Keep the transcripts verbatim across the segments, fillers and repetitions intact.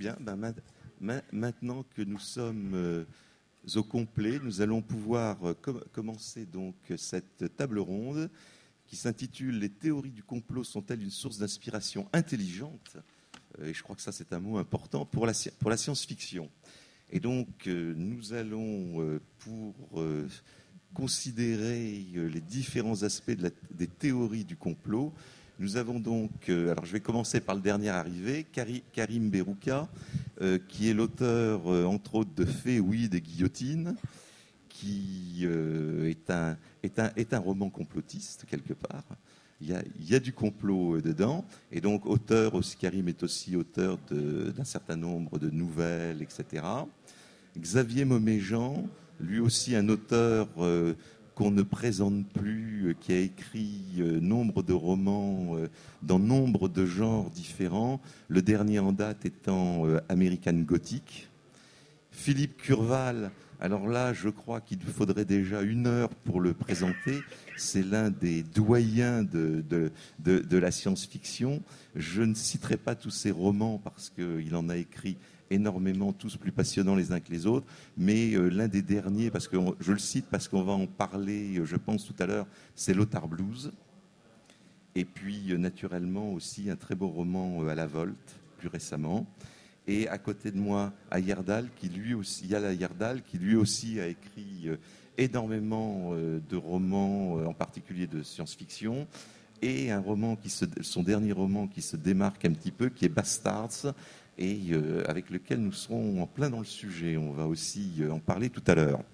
Bien, ben, ma- ma- maintenant que nous sommes euh, au complet, nous allons pouvoir euh, com- commencer donc cette table ronde qui s'intitule « Les théories du complot sont-elles une source d'inspiration intelligente ?» Euh, Et je crois que ça, c'est un mot important pour la, sci- pour la science-fiction. Et donc, euh, nous allons, euh, pour euh, considérer euh, les différents aspects de la- des théories du complot, nous avons donc, euh, alors je vais commencer par le dernier arrivé, Kari- Karim Berouka, euh, qui est l'auteur, euh, entre autres, de Fées, Weed et Guillotine, qui euh, est, un, est, un, est un roman complotiste, quelque part. Il y a, il y a du complot euh, dedans. Et donc, auteur aussi, Karim est aussi auteur de- d'un certain nombre de nouvelles, et cetera. Xavier Moméjean, lui aussi un auteur euh, qu'on ne présente plus, euh, qui a écrit euh, nombre de romans euh, dans nombre de genres différents, le dernier en date étant euh, American Gothic. Philippe Curval, alors là, je crois qu'il faudrait déjà une heure pour le présenter. C'est l'un des doyens de, de, de, de la science-fiction. Je ne citerai pas tous ses romans parce qu'il en a écrit énormément, tous plus passionnants les uns que les autres, mais euh, l'un des derniers, parce que on- je le cite parce qu'on va en parler, euh, je pense, tout à l'heure, c'est Lothar Blues. Et puis, euh, naturellement, aussi un très beau roman euh, à la Volte, plus récemment. Et à côté de moi, Ayerdal, qui lui aussi, Yal Ayerdal, qui lui aussi a écrit euh, énormément euh, de romans, euh, en particulier de science-fiction, et un roman qui se, son dernier roman qui se démarque un petit peu, qui est Bastards, et euh, avec lequel nous serons en plein dans le sujet. On va aussi euh, en parler tout à l'heure.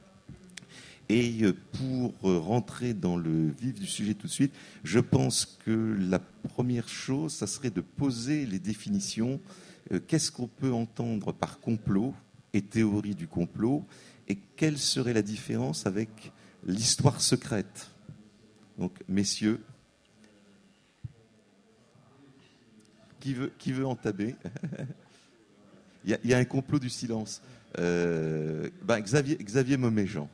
Et euh, pour euh, rentrer dans le vif du sujet tout de suite, je pense que la première chose, ça serait de poser les définitions. Euh, Qu'est-ce qu'on peut entendre par complot et théorie du complot, et quelle serait la différence avec l'histoire secrète? Donc, messieurs, qui veut, qui veut entamer? Il y, a- il y a un complot du silence. Euh, ben, Xavier, Xavier Moméjean.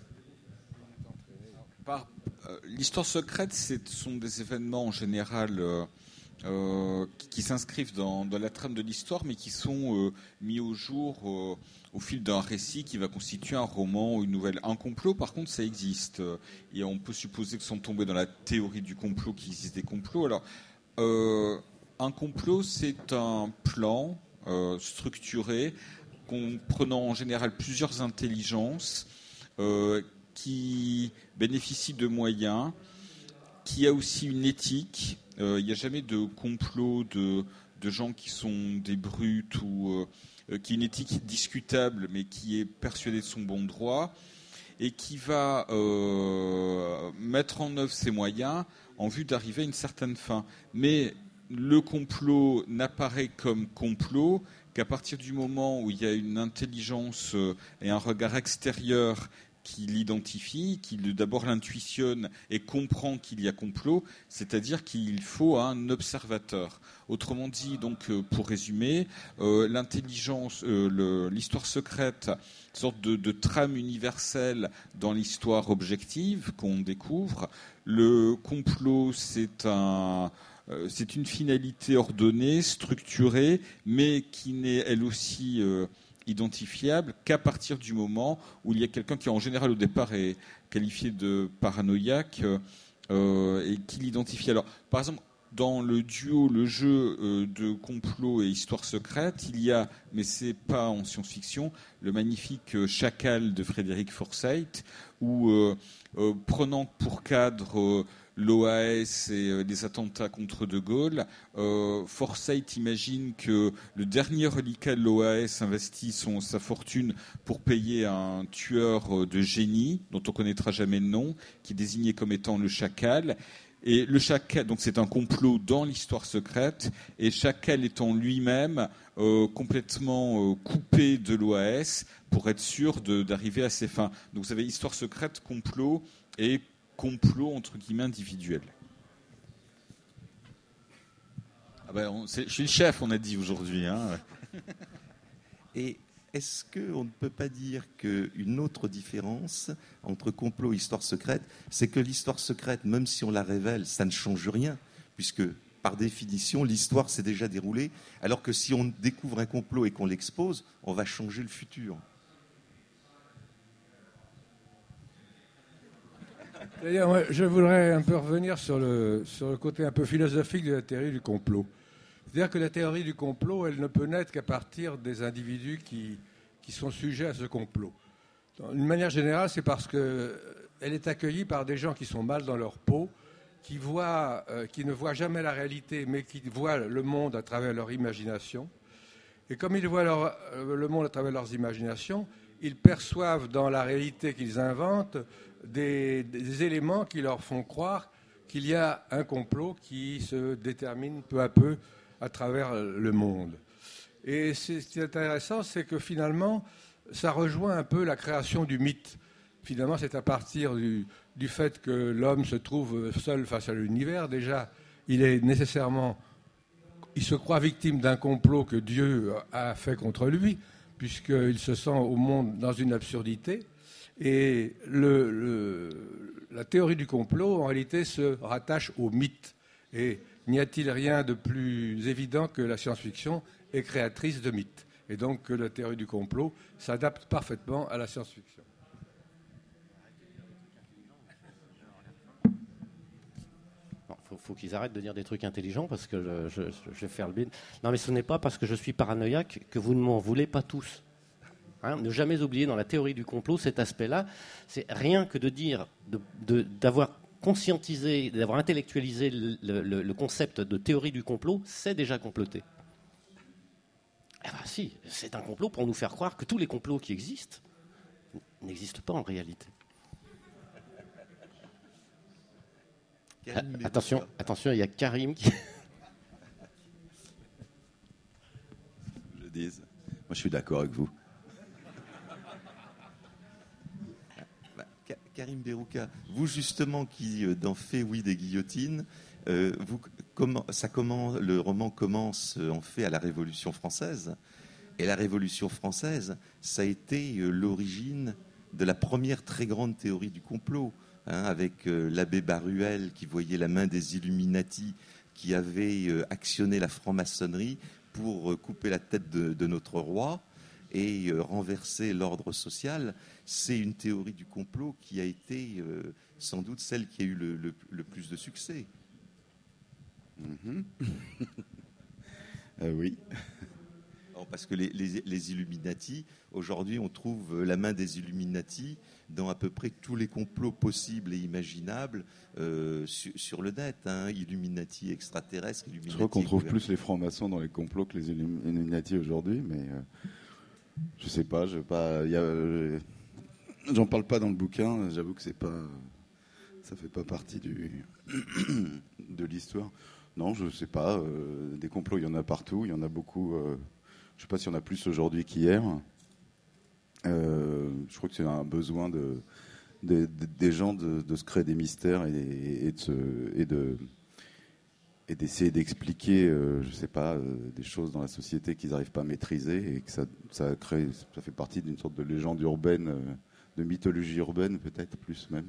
Par, euh, l'histoire secrète, ce sont des événements en général euh, euh, qui, qui s'inscrivent dans, dans la trame de l'histoire, mais qui sont euh, mis au jour euh, au fil d'un récit qui va constituer un roman ou une nouvelle. Un complot, par contre, ça existe. Euh, Et on peut supposer que sont tombés dans la théorie du complot qu'il existe des complots. Alors, euh, un complot, c'est un plan euh, structuré comprenant en général plusieurs intelligences euh, qui bénéficie de moyens, qui a aussi une éthique. Euh, il n'y a jamais de complot de, de gens qui sont des brutes ou euh, qui a une éthique discutable, mais qui est persuadé de son bon droit et qui va euh, mettre en œuvre ses moyens en vue d'arriver à une certaine fin. Mais le complot n'apparaît comme complot qu'à partir du moment où il y a une intelligence et un regard extérieur qui l'identifie, qui d'abord l'intuitionne et comprend qu'il y a complot, c'est-à-dire qu'il faut un observateur. Autrement dit, donc, pour résumer, euh, l'intelligence, euh, le, l'histoire secrète, une sorte de, de trame universelle dans l'histoire objective qu'on découvre. Le complot, c'est un euh, c'est une finalité ordonnée, structurée, mais qui n'est elle aussi euh, identifiable qu'à partir du moment où il y a quelqu'un qui en général au départ est qualifié de paranoïaque euh, et qui l'identifie. Alors, par exemple, dans le duo, le jeu euh, de complot et histoire secrète, il y a, mais c'est pas en science-fiction, le magnifique euh, Chacal de Frédéric Forsyth, où euh, euh, prenant pour cadre euh, l'O A S et euh, les attentats contre De Gaulle, euh, Forsyth imagine que le dernier reliquat de l'O A S investit son, sa fortune pour payer un tueur de génie, dont on connaîtra jamais le nom, qui est désigné comme étant le Chacal. Et le Chacal, donc c'est un complot dans l'histoire secrète, et Chacal étant lui-même euh, complètement euh, coupé de l'O A S pour être sûr de, d'arriver à ses fins. Donc vous avez histoire secrète, complot et complot entre guillemets individuel. Ah ben, on, c'est, je suis le chef, on a dit aujourd'hui. Hein. Et est-ce qu'on ne peut pas dire qu'une autre différence entre complot et histoire secrète, c'est que l'histoire secrète, même si on la révèle, ça ne change rien, puisque par définition, l'histoire s'est déjà déroulée, alors que si on découvre un complot et qu'on l'expose, on va changer le futur. D'ailleurs, moi, je voudrais un peu revenir sur le, sur le côté un peu philosophique de la théorie du complot. C'est-à-dire que la théorie du complot, elle ne peut naître qu'à partir des individus qui, qui sont sujets à ce complot. D'une manière générale, c'est parce qu'elle est accueillie par des gens qui sont mal dans leur peau, qui, voient, euh, qui ne voient jamais la réalité, mais qui voient le monde à travers leur imagination. Et comme ils voient leur, euh, le monde à travers leurs imaginations, ils perçoivent dans la réalité qu'ils inventent des, des éléments qui leur font croire qu'il y a un complot qui se détermine peu à peu à travers le monde. Et c'est, ce qui est intéressant, c'est que finalement, ça rejoint un peu la création du mythe. Finalement, c'est à partir du, du fait que l'homme se trouve seul face à l'univers. Déjà, il est nécessairement, il se croit victime d'un complot que Dieu a fait contre lui, puisqu'il se sent au monde dans une absurdité. Et le, le, la théorie du complot, en réalité, se rattache au mythe. Et n'y a-t-il rien de plus évident que la science-fiction est créatrice de mythes. Et donc que la théorie du complot s'adapte parfaitement à la science-fiction. Il faut qu'ils arrêtent de dire des trucs intelligents parce que je, je, je vais faire le bide. Non, mais ce n'est pas parce que je suis paranoïaque que vous ne m'en voulez pas tous. Hein, ne jamais oublier dans la théorie du complot cet aspect-là. C'est rien que de dire, de, de, d'avoir conscientisé, d'avoir intellectualisé le, le, le concept de théorie du complot, c'est déjà comploter. Eh ben si, c'est un complot pour nous faire croire que tous les complots qui existent n'existent pas en réalité. Ah, attention, attention, il y a Karim qui... Je dis, moi je suis d'accord avec vous. Bah, Karim Berouka, vous justement qui dans Fait oui des guillotines, euh, vous, comment, ça comment, le roman commence en fait à la Révolution française, et la Révolution française, ça a été euh, l'origine de la première très grande théorie du complot. Hein, avec euh, l'abbé Baruel qui voyait la main des Illuminati qui avait euh, actionné la franc-maçonnerie pour euh, couper la tête de, de notre roi et euh, renverser l'ordre social. C'est une théorie du complot qui a été euh, sans doute celle qui a eu le, le, le plus de succès. Mm-hmm. euh, oui. Alors, parce que les, les, les Illuminati, aujourd'hui, on trouve la main des Illuminati dans à peu près tous les complots possibles et imaginables euh, sur, sur le net. Hein. Illuminati extraterrestres, Illuminati... Je crois qu'on trouve plus les francs-maçons dans les complots que les Illuminati aujourd'hui, mais euh, je sais pas, je pas, y a, euh, j'en parle pas dans le bouquin. J'avoue que c'est pas, ça fait pas partie du de l'histoire. Non, je sais pas. Euh, des complots, il y en a partout. Il y en a beaucoup. Euh, je sais pas s'il y en a plus aujourd'hui qu'hier. Euh, je crois que c'est un besoin de, de, de, des gens de, de se créer des mystères et, et, de, se, et, de, et d'essayer d'expliquer, euh, je sais pas, euh, des choses dans la société qu'ils n'arrivent pas à maîtriser et que ça, ça, crée, ça fait partie d'une sorte de légende urbaine, euh, de mythologie urbaine peut-être plus même.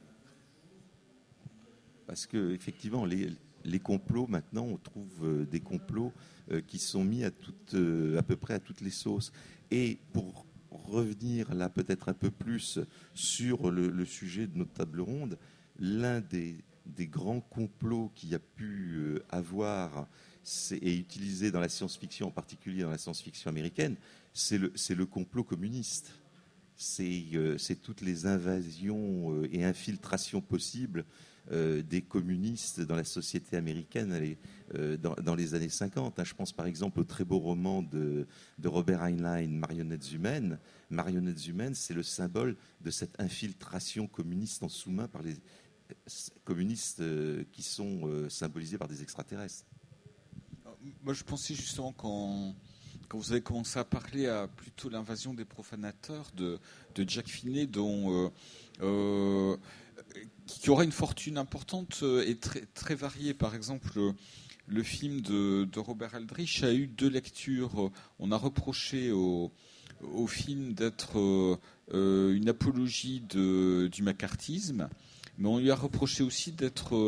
Parce que effectivement, les, les complots maintenant, on trouve des complots euh, qui sont mis à, toutes, euh, à peu près à toutes les sauces. Et pour revenir là peut-être un peu plus sur le, le sujet de notre table ronde, l'un des, des grands complots qu'il y a pu euh, avoir c'est, et utilisé dans la science-fiction, en particulier dans la science-fiction américaine, c'est le, c'est le complot communiste. C'est, euh, c'est toutes les invasions euh, et infiltrations possibles euh, des communistes dans la société américaine allez, euh, dans, dans les années cinquante. Hein. Je pense par exemple au très beau roman de, de Robert Heinlein, Marionnettes humaines. Marionnettes humaines, c'est le symbole de cette infiltration communiste en sous-main par les euh, communistes euh, qui sont euh, symbolisés par des extraterrestres. Moi, je pensais justement quand, quand vous avez commencé à parler à plutôt l'invasion des profanateurs de, de Jack Finney, dont, euh, euh, qui aura une fortune importante et très, très variée. Par exemple, le, le film de, de Robert Aldrich a eu deux lectures. On a reproché au, au film d'être euh, une apologie de, du macartisme, mais on lui a reproché aussi d'être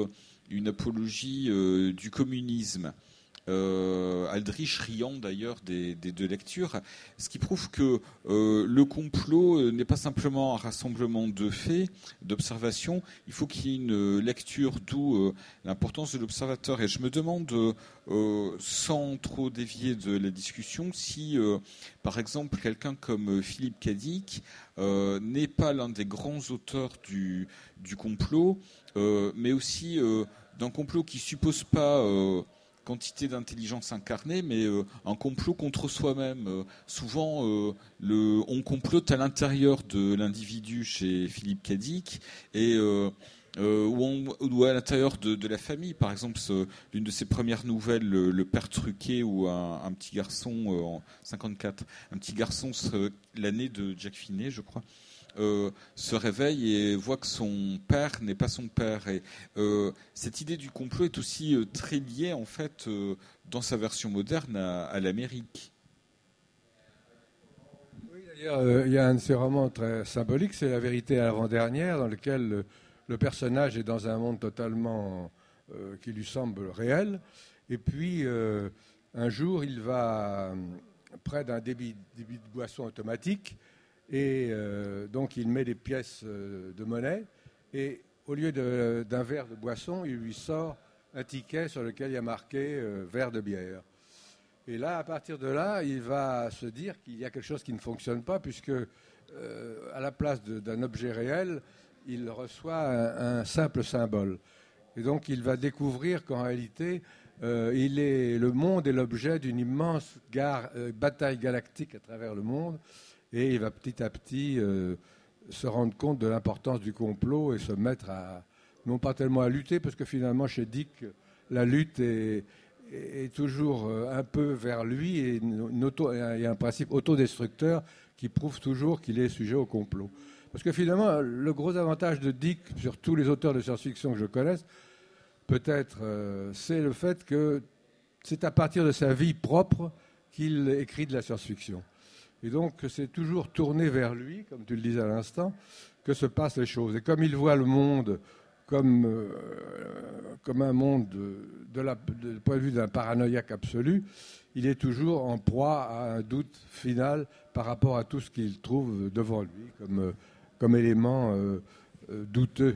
une apologie euh, du communisme. Euh, Aldrich riant d'ailleurs des, des deux lectures, ce qui prouve que euh, le complot n'est pas simplement un rassemblement de faits, d'observations, il faut qu'il y ait une lecture, d'où euh, l'importance de l'observateur. Et je me demande, euh, sans trop dévier de la discussion, si euh, par exemple quelqu'un comme Philippe Cadic euh, n'est pas l'un des grands auteurs du, du complot, euh, mais aussi euh, d'un complot qui suppose pas euh, quantité d'intelligence incarnée, mais euh, un complot contre soi-même. Euh, souvent, euh, le, on complote à l'intérieur de l'individu chez Philippe Cadic, et euh, euh, ou, on, ou à l'intérieur de, de la famille. Par exemple, ce, l'une de ses premières nouvelles, le, le père Truquet, ou un, un petit garçon euh, en cinquante-quatre, un petit garçon, l'année de Jack Finney, je crois. Euh, se réveille et voit que son père n'est pas son père. Et euh, cette idée du complot est aussi euh, très liée, en fait, euh, dans sa version moderne, à, à l'Amérique. Oui, d'ailleurs, euh, il y a un de ces romans très symboliques, c'est La vérité à l'avant-dernière, dans lequel le, le personnage est dans un monde totalement euh, qui lui semble réel. Et puis, euh, un jour, il va euh, près d'un débit, débit de boisson automatique. Et euh, donc, il met des pièces euh, de monnaie et au lieu de, d'un verre de boisson, il lui sort un ticket sur lequel il y a marqué euh, verre de bière. Et là, à partir de là, il va se dire qu'il y a quelque chose qui ne fonctionne pas puisque, euh, à la place de, d'un objet réel, il reçoit un, un simple symbole. Et donc, il va découvrir qu'en réalité, euh, il est, le monde est l'objet d'une immense gare, euh, bataille galactique à travers le monde. Et il va petit à petit euh, se rendre compte de l'importance du complot et se mettre à, non pas tellement à lutter, parce que finalement, chez Dick, la lutte est, est toujours un peu vers lui, et une auto, il y a un principe autodestructeur qui prouve toujours qu'il est sujet au complot. Parce que finalement, le gros avantage de Dick sur tous les auteurs de science-fiction que je connaisse, peut-être, euh, c'est le fait que c'est à partir de sa vie propre qu'il écrit de la science-fiction. Et donc, c'est toujours tourné vers lui, comme tu le disais à l'instant, que se passent les choses. Et comme il voit le monde comme, euh, comme un monde de, de la, de, du point de vue d'un paranoïaque absolu, il est toujours en proie à un doute final par rapport à tout ce qu'il trouve devant lui comme, comme élément euh, euh, douteux.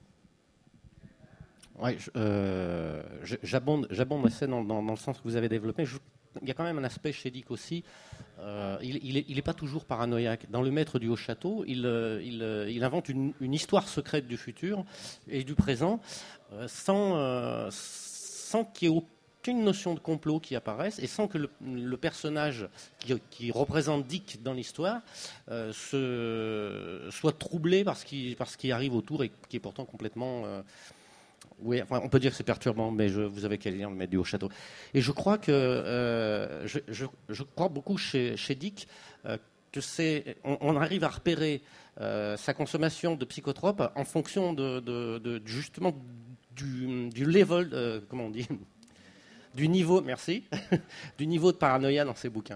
Oui, euh, j'abonde, j'abonde assez dans, dans, dans le sens que vous avez développé. Je, il y a quand même un aspect chez Dick aussi. Euh, il n'est pas toujours paranoïaque. Dans Le Maître du Haut-Château, il, il, il invente une, une histoire secrète du futur et du présent euh, sans, euh, sans qu'il y ait aucune notion de complot qui apparaisse et sans que le, le personnage qui, qui représente Dick dans l'histoire euh, se, soit troublé par ce, qui, par ce qui arrive autour et qui est pourtant complètement... Euh, Oui, enfin, on peut dire que c'est perturbant, mais je, vous avez qu'à lire Le Maître du Haut-Château. Et je crois que euh, je, je, je crois beaucoup chez, chez Dick euh, que c'est, on, on arrive à repérer euh, sa consommation de psychotropes en fonction de, de, de justement du, du level, euh, comment on dit, du niveau, merci, du niveau de paranoïa dans ses bouquins.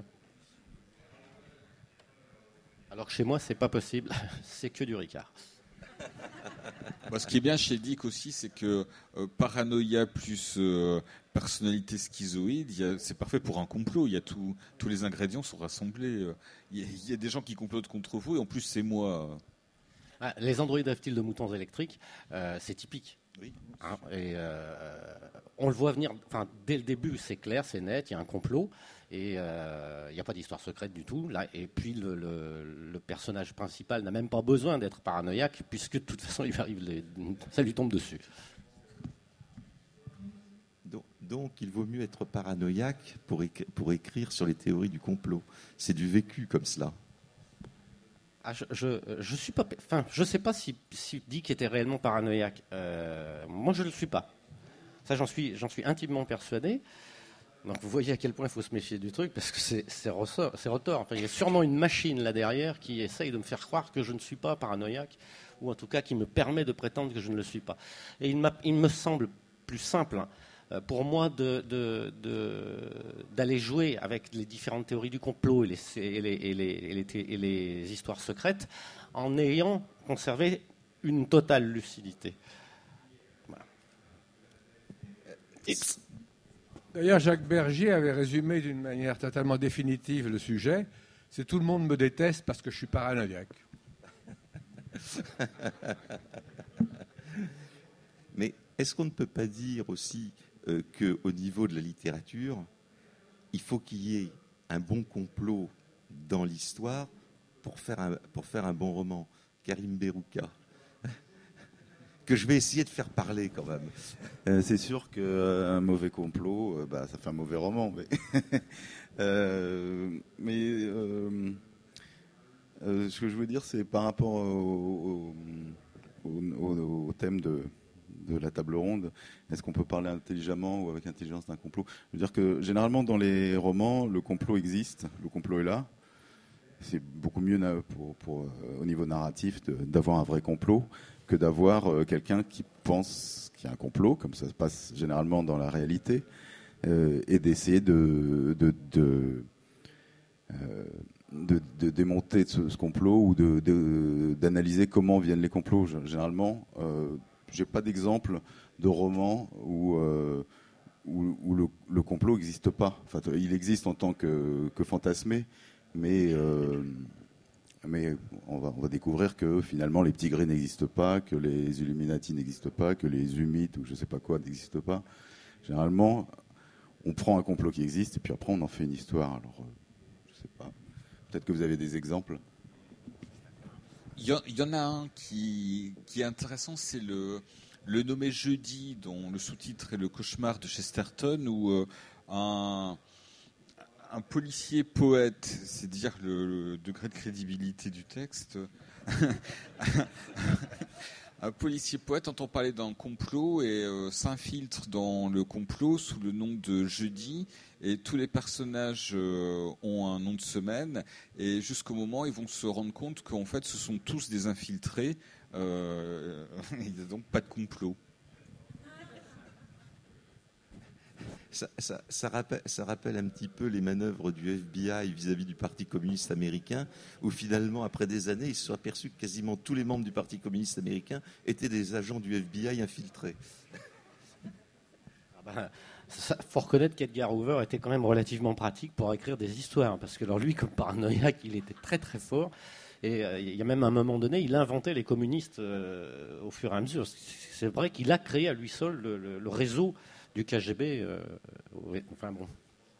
Alors que chez moi, c'est pas possible, c'est que du Ricard. Bah, ce qui est bien chez Dick aussi, c'est que euh, paranoïa plus euh, personnalité schizoïde, y a, c'est parfait pour un complot. Il y a tout, tous les ingrédients sont rassemblés. Il y, y a des gens qui complotent contre vous, et en plus c'est moi. Ah, les androïdes rêvent-ils de moutons électriques, euh, c'est typique. Oui. Hein, et euh, on le voit venir. Enfin, dès le début, c'est clair, c'est net. Il y a un complot. Et il euh, n'y a pas d'histoire secrète du tout. Là, et puis le, le, le personnage principal n'a même pas besoin d'être paranoïaque, puisque de toute façon, il arrive les, ça lui tombe dessus. Donc, donc, il vaut mieux être paranoïaque pour, écri- pour écrire sur les théories du complot. C'est du vécu comme cela. Ah, je, je, je suis pas. Enfin, je sais pas si, si Dick était réellement paranoïaque. Euh, moi, je ne le suis pas. Ça, j'en suis, j'en suis intimement persuadé. Donc vous voyez à quel point il faut se méfier du truc, parce que c'est, c'est, ressort, c'est retort. Enfin, il y a sûrement une machine là derrière qui essaye de me faire croire que je ne suis pas paranoïaque, ou en tout cas qui me permet de prétendre que je ne le suis pas. Et il, il me semble plus simple hein, pour moi de, de, de, d'aller jouer avec les différentes théories du complot et les, et les, et les, et les, et les histoires secrètes en ayant conservé une totale lucidité. X. D'ailleurs, Jacques Bergier avait résumé d'une manière totalement définitive le sujet. C'est tout le monde me déteste parce que je suis paranoïaque. Mais est-ce qu'on ne peut pas dire aussi euh, qu'au niveau de la littérature, il faut qu'il y ait un bon complot dans l'histoire pour faire un, pour faire un bon roman? Karim Berouka, que je vais essayer de faire parler quand même. Euh, c'est sûr qu'un euh, mauvais complot, euh, bah, ça fait un mauvais roman. Mais, euh, mais euh, euh, ce que je veux dire, c'est par rapport au, au, au, au thème de, de la table ronde, est-ce qu'on peut parler intelligemment ou avec intelligence d'un complot? Je veux dire que généralement dans les romans, le complot existe, le complot est là. C'est beaucoup mieux pour, pour, euh, au niveau narratif de, d'avoir un vrai complot que d'avoir euh, quelqu'un qui pense qu'il y a un complot, comme ça se passe généralement dans la réalité, euh, et d'essayer de, de, de, euh, de, de démonter ce, ce complot ou de, de, d'analyser comment viennent les complots. Généralement, euh, j'ai pas d'exemple de roman où, euh, où, où le, le complot n'existe pas. Enfin, il existe en tant que, que fantasmé, mais, euh, mais on, va, on va découvrir que finalement les petits gris n'existent pas, que les Illuminati n'existent pas, que les Humites ou je sais pas quoi n'existent pas. Généralement, on prend un complot qui existe et puis après on en fait une histoire. Alors, euh, je sais pas. Peut-être que vous avez des exemples. Il y, y en a un qui, qui est intéressant, c'est le, le nommé Jeudi, dont le sous-titre est Le cauchemar de Chesterton, où euh, un, un policier poète, c'est dire le, le degré de crédibilité du texte, un policier poète entend parler d'un complot et euh, s'infiltre dans le complot sous le nom de Jeudi, et tous les personnages euh, ont un nom de semaine, et jusqu'au moment où ils vont se rendre compte qu'en fait ce sont tous des infiltrés, euh, il n'y a donc pas de complot. Ça, ça, ça, rappelle, ça rappelle un petit peu les manœuvres du F B I vis-à-vis du Parti communiste américain, où finalement, après des années, ils se sont aperçus que quasiment tous les membres du Parti communiste américain étaient des agents du F B I infiltrés. Ah ben, il faut reconnaître qu'Edgar Hoover était quand même relativement pratique pour écrire des histoires, parce que alors lui, comme paranoïaque, il était très très fort. Et euh, il y a même un moment donné, il inventait les communistes euh, au fur et à mesure. C'est vrai qu'il a créé à lui seul le, le, le réseau du K G B. Euh, enfin bon.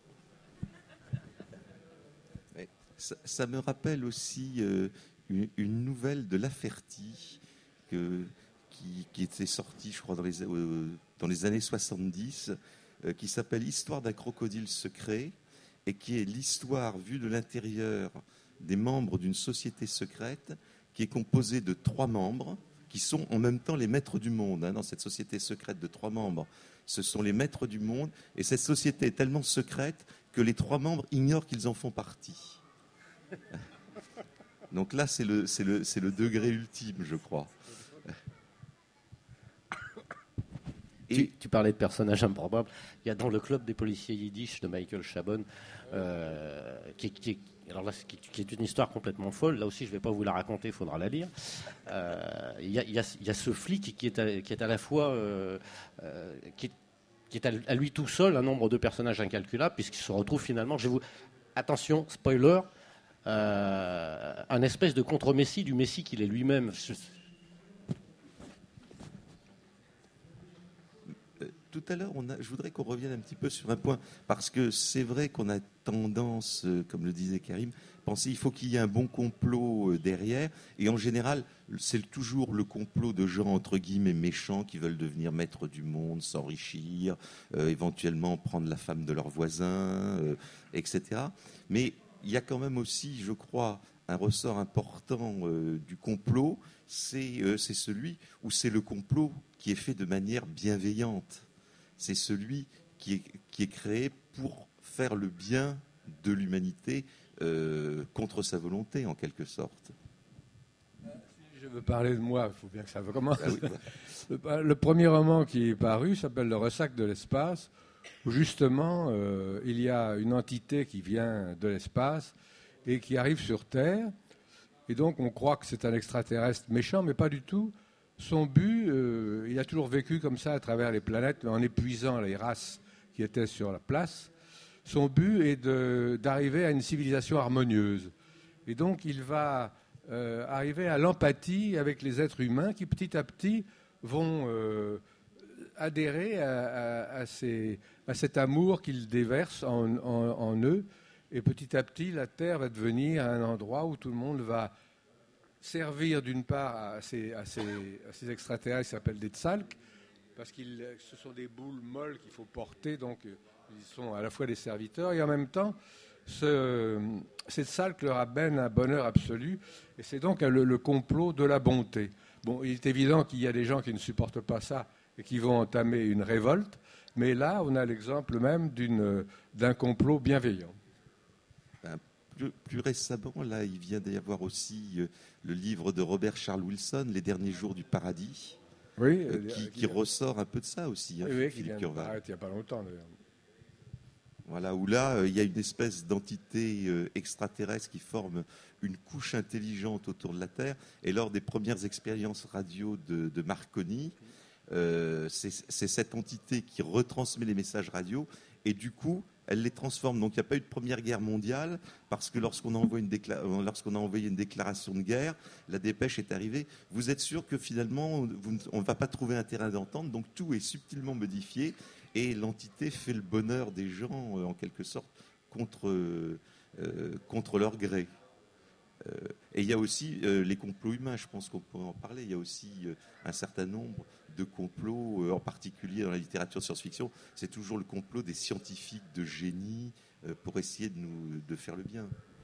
Ça, ça me rappelle aussi euh, une, une nouvelle de Laferty que, qui, qui était sortie, je crois, dans les, euh, dans les années soixante-dix, euh, qui s'appelle Histoire d'un crocodile secret, et qui est l'histoire vue de l'intérieur des membres d'une société secrète qui est composée de trois membres qui sont en même temps les maîtres du monde. Hein, dans cette société secrète de trois membres, ce sont les maîtres du monde, et cette société est tellement secrète que les trois membres ignorent qu'ils en font partie. Donc là, c'est le, c'est le, c'est le degré ultime, je crois. Et tu, tu parlais de personnages improbables. Il y a dans le club des policiers yiddish de Michael Chabon, euh, qui, qui, alors là, qui, qui est une histoire complètement folle. Là aussi, je ne vais pas vous la raconter, il faudra la lire. Euh, il, y a, il, y a, il y a ce flic qui est à, qui est à la fois... Euh, euh, qui, qui est à, à lui tout seul un nombre de personnages incalculables, puisqu'il se retrouve finalement... Je vous, attention, spoiler, euh, un espèce de contre-messie du messie qu'il est lui-même. Tout à l'heure, on a, je voudrais qu'on revienne un petit peu sur un point, parce que c'est vrai qu'on a tendance, comme le disait Karim, penser qu'il faut qu'il y ait un bon complot derrière, et en général, c'est toujours le complot de gens, entre guillemets, méchants, qui veulent devenir maîtres du monde, s'enrichir, euh, éventuellement prendre la femme de leur voisin, euh, et cetera. Mais il y a quand même aussi, je crois, un ressort important euh, du complot, c'est, euh, c'est celui où c'est le complot qui est fait de manière bienveillante. C'est celui qui est, qui est créé pour faire le bien de l'humanité euh, contre sa volonté, en quelque sorte. Si je veux parler de moi, il faut bien que ça commence. Ah oui, ouais. le, le premier roman qui est paru s'appelle Le Ressac de l'espace, où justement, euh, il y a une entité qui vient de l'espace et qui arrive sur Terre. Et donc, on croit que c'est un extraterrestre méchant, mais pas du tout. son but, euh, il a toujours vécu comme ça à travers les planètes, en épuisant les races qui étaient sur la place. Son but est de, d'arriver à une civilisation harmonieuse. Et donc, il va euh, arriver à l'empathie avec les êtres humains qui, petit à petit, vont euh, adhérer à, à, à, ces, à cet amour qu'il déverse en, en, en eux. Et petit à petit, la Terre va devenir un endroit où tout le monde va servir d'une part à ces, à ces, à ces extraterrestres qui s'appellent des Tsalks, parce que ce sont des boules molles qu'il faut porter, donc ils sont à la fois des serviteurs, et en même temps, ce, ces Tsalks leur amènent un bonheur absolu, et c'est donc le, le complot de la bonté. Bon, il est évident qu'il y a des gens qui ne supportent pas ça et qui vont entamer une révolte, mais là, on a l'exemple même d'une, d'un complot bienveillant. Plus, plus récemment, là, il vient d'y avoir aussi euh, le livre de Robert Charles Wilson, Les derniers jours du paradis, oui, euh, qui, qui ressort un peu de ça aussi. Hein, oui, oui, qui vient de paraître il n'y a pas longtemps d'ailleurs. Voilà, où là, euh, il y a une espèce d'entité euh, extraterrestre qui forme une couche intelligente autour de la Terre. Et lors des premières expériences radio de, de Marconi, euh, c'est, c'est cette entité qui retransmet les messages radio. Et du coup, elle les transforme. Donc il n'y a pas eu de première guerre mondiale, parce que lorsqu'on a envoyé une, décla- lorsqu'on a envoyé une déclaration de guerre, la dépêche est arrivée. Vous êtes sûr que finalement, vous, on ne va pas trouver un terrain d'entente, donc tout est subtilement modifié, et l'entité fait le bonheur des gens, euh, en quelque sorte, contre, euh, contre leur gré. Euh, et il y a aussi euh, les complots humains, je pense qu'on pourrait en parler. Il y a aussi euh, un certain nombre de complots, euh, en particulier dans la littérature science-fiction. C'est toujours le complot des scientifiques de génie euh, pour essayer de nous de faire le bien.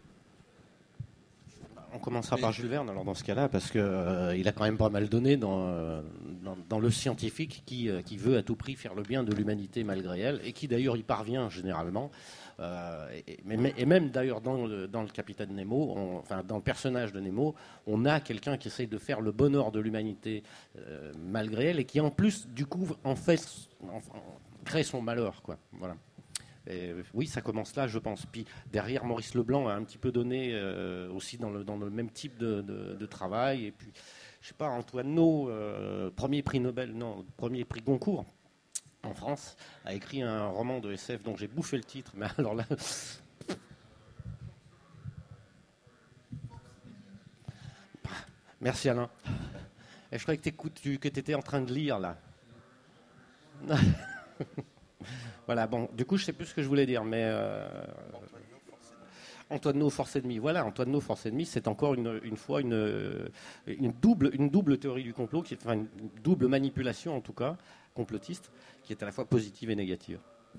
On commencera par Jules Verne, alors dans ce cas-là, parce qu'il euh, a quand même pas mal donné dans, euh, dans, dans le scientifique qui, euh, qui veut à tout prix faire le bien de l'humanité malgré elle, et qui d'ailleurs y parvient généralement. Euh, et, et, et même d'ailleurs dans le, dans le Capitaine Nemo, on, enfin dans le personnage de Nemo, on a quelqu'un qui essaye de faire le bonheur de l'humanité euh, malgré elle, et qui en plus, du coup, en fait, en, en, crée son malheur, quoi. Voilà. Et oui, ça commence là, je pense. Puis derrière, Maurice Leblanc a un petit peu donné euh, aussi dans le, dans le même type de, de, de travail. Et puis, je sais pas, Antoine No, euh, premier prix Nobel, non, premier prix Goncourt en France, a écrit un roman de S F dont j'ai bouffé le titre, mais alors là. Merci Alain. Et je croyais que tu étais en train de lire là. Voilà, bon, du coup, je sais plus ce que je voulais dire, mais euh, Antoine No, Force Ennemie. Voilà, Antoine No, Force Ennemie, c'est encore une, une fois une, une, double, une double théorie du complot, qui est, enfin, une double manipulation en tout cas, complotiste, qui est à la fois positive et négative.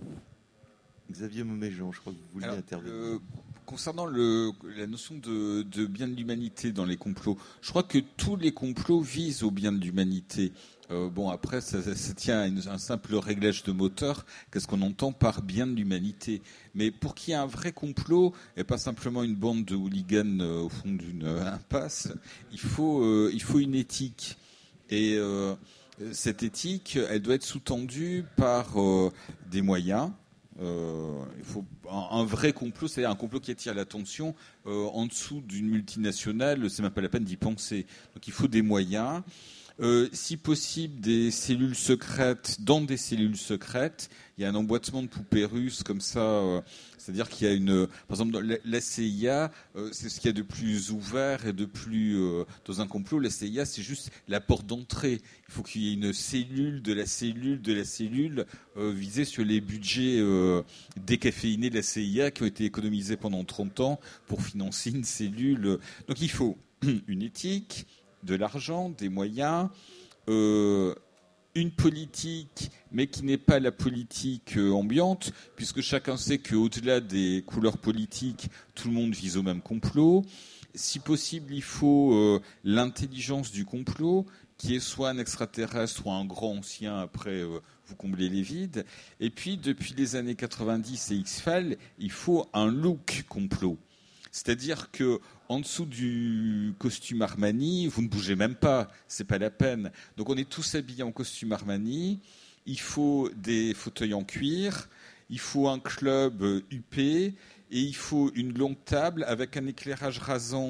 Xavier Moméjean, je crois que vous vouliez Alors, intervenir. Euh, concernant le, la notion de, de bien de l'humanité dans les complots, je crois que tous les complots visent au bien de l'humanité. Euh, bon, après, ça, ça, ça tient à une, un simple réglage de moteur. Qu'est-ce qu'on entend par bien de l'humanité ? Mais pour qu'il y ait un vrai complot, et pas simplement une bande de hooligans euh, au fond d'une euh, impasse, il faut, euh, il faut une éthique. Et euh, cette éthique, elle doit être sous-tendue par euh, des moyens. Euh, il faut un, un vrai complot, c'est-à-dire un complot qui attire l'attention. Euh, en dessous d'une multinationale, c'est même pas la peine d'y penser. Donc il faut des moyens. Euh, si possible, des cellules secrètes dans des cellules secrètes. Il y a un emboîtement de poupées russes comme ça. Euh, c'est-à-dire qu'il y a une, par exemple, la, la C I A, euh, c'est ce qu'il y a de plus ouvert et de plus euh, dans un complot. La C I A, c'est juste la porte d'entrée. Il faut qu'il y ait une cellule de la cellule de la cellule euh, visée sur les budgets euh, décaféinés de la C I A qui ont été économisés pendant trente ans pour financer une cellule. Donc il faut une éthique, de l'argent, des moyens, euh, une politique, mais qui n'est pas la politique euh, ambiante, puisque chacun sait qu'au-delà des couleurs politiques, tout le monde vise au même complot. Si possible, il faut euh, l'intelligence du complot, qui est soit un extraterrestre, soit un grand ancien, après euh, vous comblez les vides. Et puis, depuis les années quatre-vingt-dix et X-Files, il faut un look complot. C'est-à-dire que en dessous du costume Armani, vous ne bougez même pas, c'est pas la peine. Donc on est tous habillés en costume Armani. Il faut des fauteuils en cuir, il faut un club huppé et il faut une longue table avec un éclairage rasant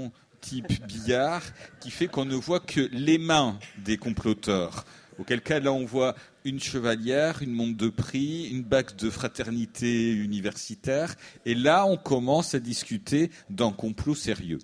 type billard qui fait qu'on ne voit que les mains des comploteurs. Auquel cas, là, on voit une chevalière, une montre de prix, une bague de fraternité universitaire. Et là, on commence à discuter d'un complot sérieux.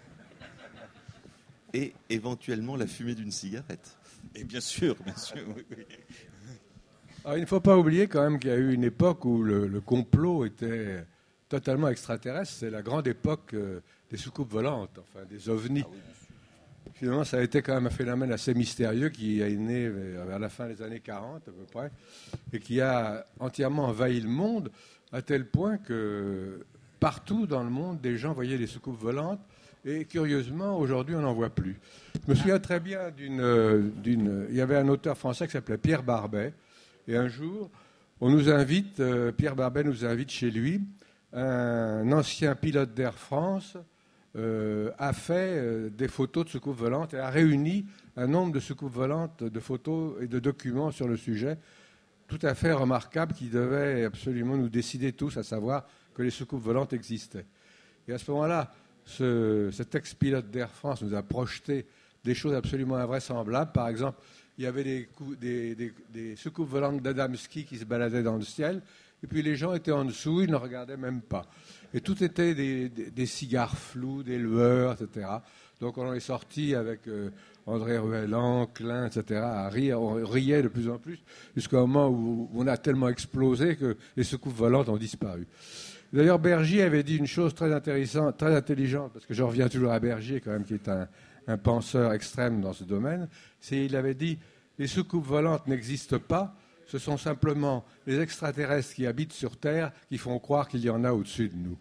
Et éventuellement la fumée d'une cigarette. Et bien sûr, bien sûr, oui, oui. Alors, il ne faut pas oublier quand même qu'il y a eu une époque où le, le complot était totalement extraterrestre. C'est la grande époque euh, des soucoupes volantes, enfin des ovnis. Ah oui, finalement, ça a été quand même un phénomène assez mystérieux qui est né vers la fin des années quarante à peu près et qui a entièrement envahi le monde à tel point que partout dans le monde, des gens voyaient les soucoupes volantes. Et curieusement, aujourd'hui, on n'en voit plus. Je me souviens très bien d'une, d'une... Il y avait un auteur français qui s'appelait Pierre Barbet. Et un jour, on nous invite, euh, Pierre Barbet nous invite chez lui. Un ancien pilote d'Air France euh, a fait euh, des photos de soucoupes volantes et a réuni un nombre de soucoupes volantes, de photos et de documents sur le sujet tout à fait remarquable qui devait absolument nous décider tous à savoir que les soucoupes volantes existaient. Et à ce moment-là, Ce, cet ex-pilote d'Air France nous a projeté des choses absolument invraisemblables. Par exemple, il y avait des, coups, des, des, des soucoupes volantes d'Adamski qui se baladaient dans le ciel, et puis les gens étaient en dessous, ils ne regardaient même pas. Et tout était des, des, des cigares flous, des lueurs, et cetera. Donc on en est sorti avec euh, André Ruellan, Klein, et cetera, à rire. On riait de plus en plus, jusqu'au moment où on a tellement explosé que les soucoupes volantes ont disparu. D'ailleurs, Bergier avait dit une chose très intéressante, très intelligente, parce que je reviens toujours à Bergier, quand même, qui est un, un penseur extrême dans ce domaine. C'est, il avait dit, les soucoupes volantes n'existent pas, ce sont simplement les extraterrestres qui habitent sur Terre qui font croire qu'il y en a au-dessus de nous.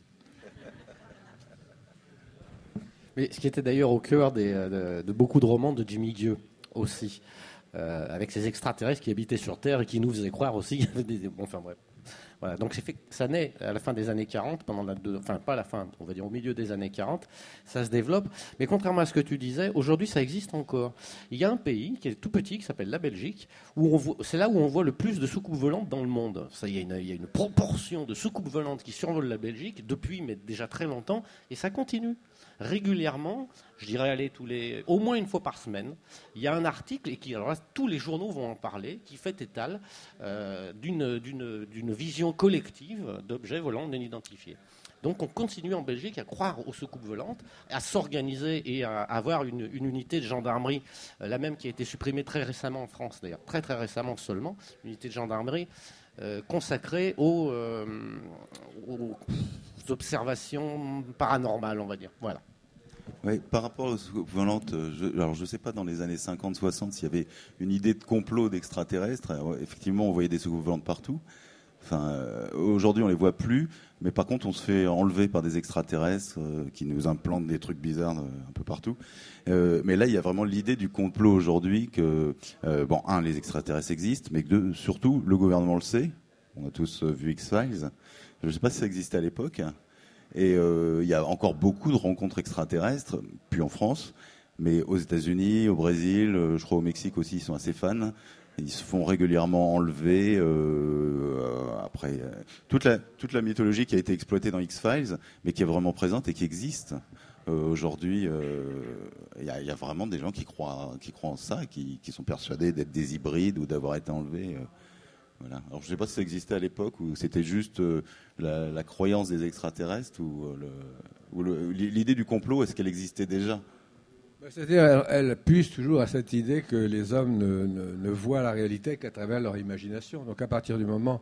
Mais ce qui était d'ailleurs au cœur des, de, de beaucoup de romans de Jimmy Dieu aussi, euh, avec ces extraterrestres qui habitaient sur Terre et qui nous faisaient croire aussi qu'il y avait des... Bon, enfin bref. Voilà, donc c'est fait, ça naît à la fin des années quarante, pendant la, enfin pas à la fin, on va dire au milieu des années quarante, ça se développe. Mais contrairement à ce que tu disais, aujourd'hui ça existe encore. Il y a un pays qui est tout petit, qui s'appelle la Belgique, où on voit, c'est là où on voit le plus de soucoupes volantes dans le monde. Ça, il y a une, il y a une proportion de soucoupes volantes qui survolent la Belgique depuis, mais déjà très longtemps, et ça continue. Régulièrement, je dirais aller tous les, au moins une fois par semaine, il y a un article, et qui, alors là, tous les journaux vont en parler, qui fait étal euh, d'une, d'une, d'une vision collective d'objets volants non identifiés. Donc on continue en Belgique à croire aux soucoupes volantes, à s'organiser et à avoir une, une unité de gendarmerie, euh, la même qui a été supprimée très récemment en France, d'ailleurs, très très récemment seulement, une unité de gendarmerie euh, consacrée aux, euh, aux observations paranormales, on va dire. Voilà. Oui, par rapport aux soucoupes volantes, je, alors je ne sais pas dans les années cinquante soixante s'il y avait une idée de complot d'extraterrestres. Alors, effectivement, on voyait des soucoupes volantes partout. Enfin, euh, aujourd'hui, on les voit plus, mais par contre, on se fait enlever par des extraterrestres euh, qui nous implantent des trucs bizarres euh, un peu partout. Euh, mais là, il y a vraiment l'idée du complot aujourd'hui que, euh, bon, un, les extraterrestres existent, mais que deux, surtout, le gouvernement le sait. On a tous euh, vu X-Files. Je ne sais pas si ça existait à l'époque. Et euh, il y a encore beaucoup de rencontres extraterrestres, puis en France, mais aux États-Unis, au Brésil, euh, je crois au Mexique aussi, ils sont assez fans. Ils se font régulièrement enlever. Euh, euh, après, euh, toute la toute la mythologie qui a été exploitée dans X-Files, mais qui est vraiment présente et qui existe euh, aujourd'hui. Il euh, y, y a vraiment des gens qui croient qui croient en ça, qui, qui sont persuadés d'être des hybrides ou d'avoir été enlevés. Euh, Voilà. Alors je ne sais pas si ça existait à l'époque ou c'était juste euh, la, la croyance des extraterrestres ou, euh, le, ou le, l'idée du complot, est-ce qu'elle existait déjà ? C'est-à-dire, elle, elle puise toujours à cette idée que les hommes ne, ne, ne voient la réalité qu'à travers leur imagination. Donc à partir du moment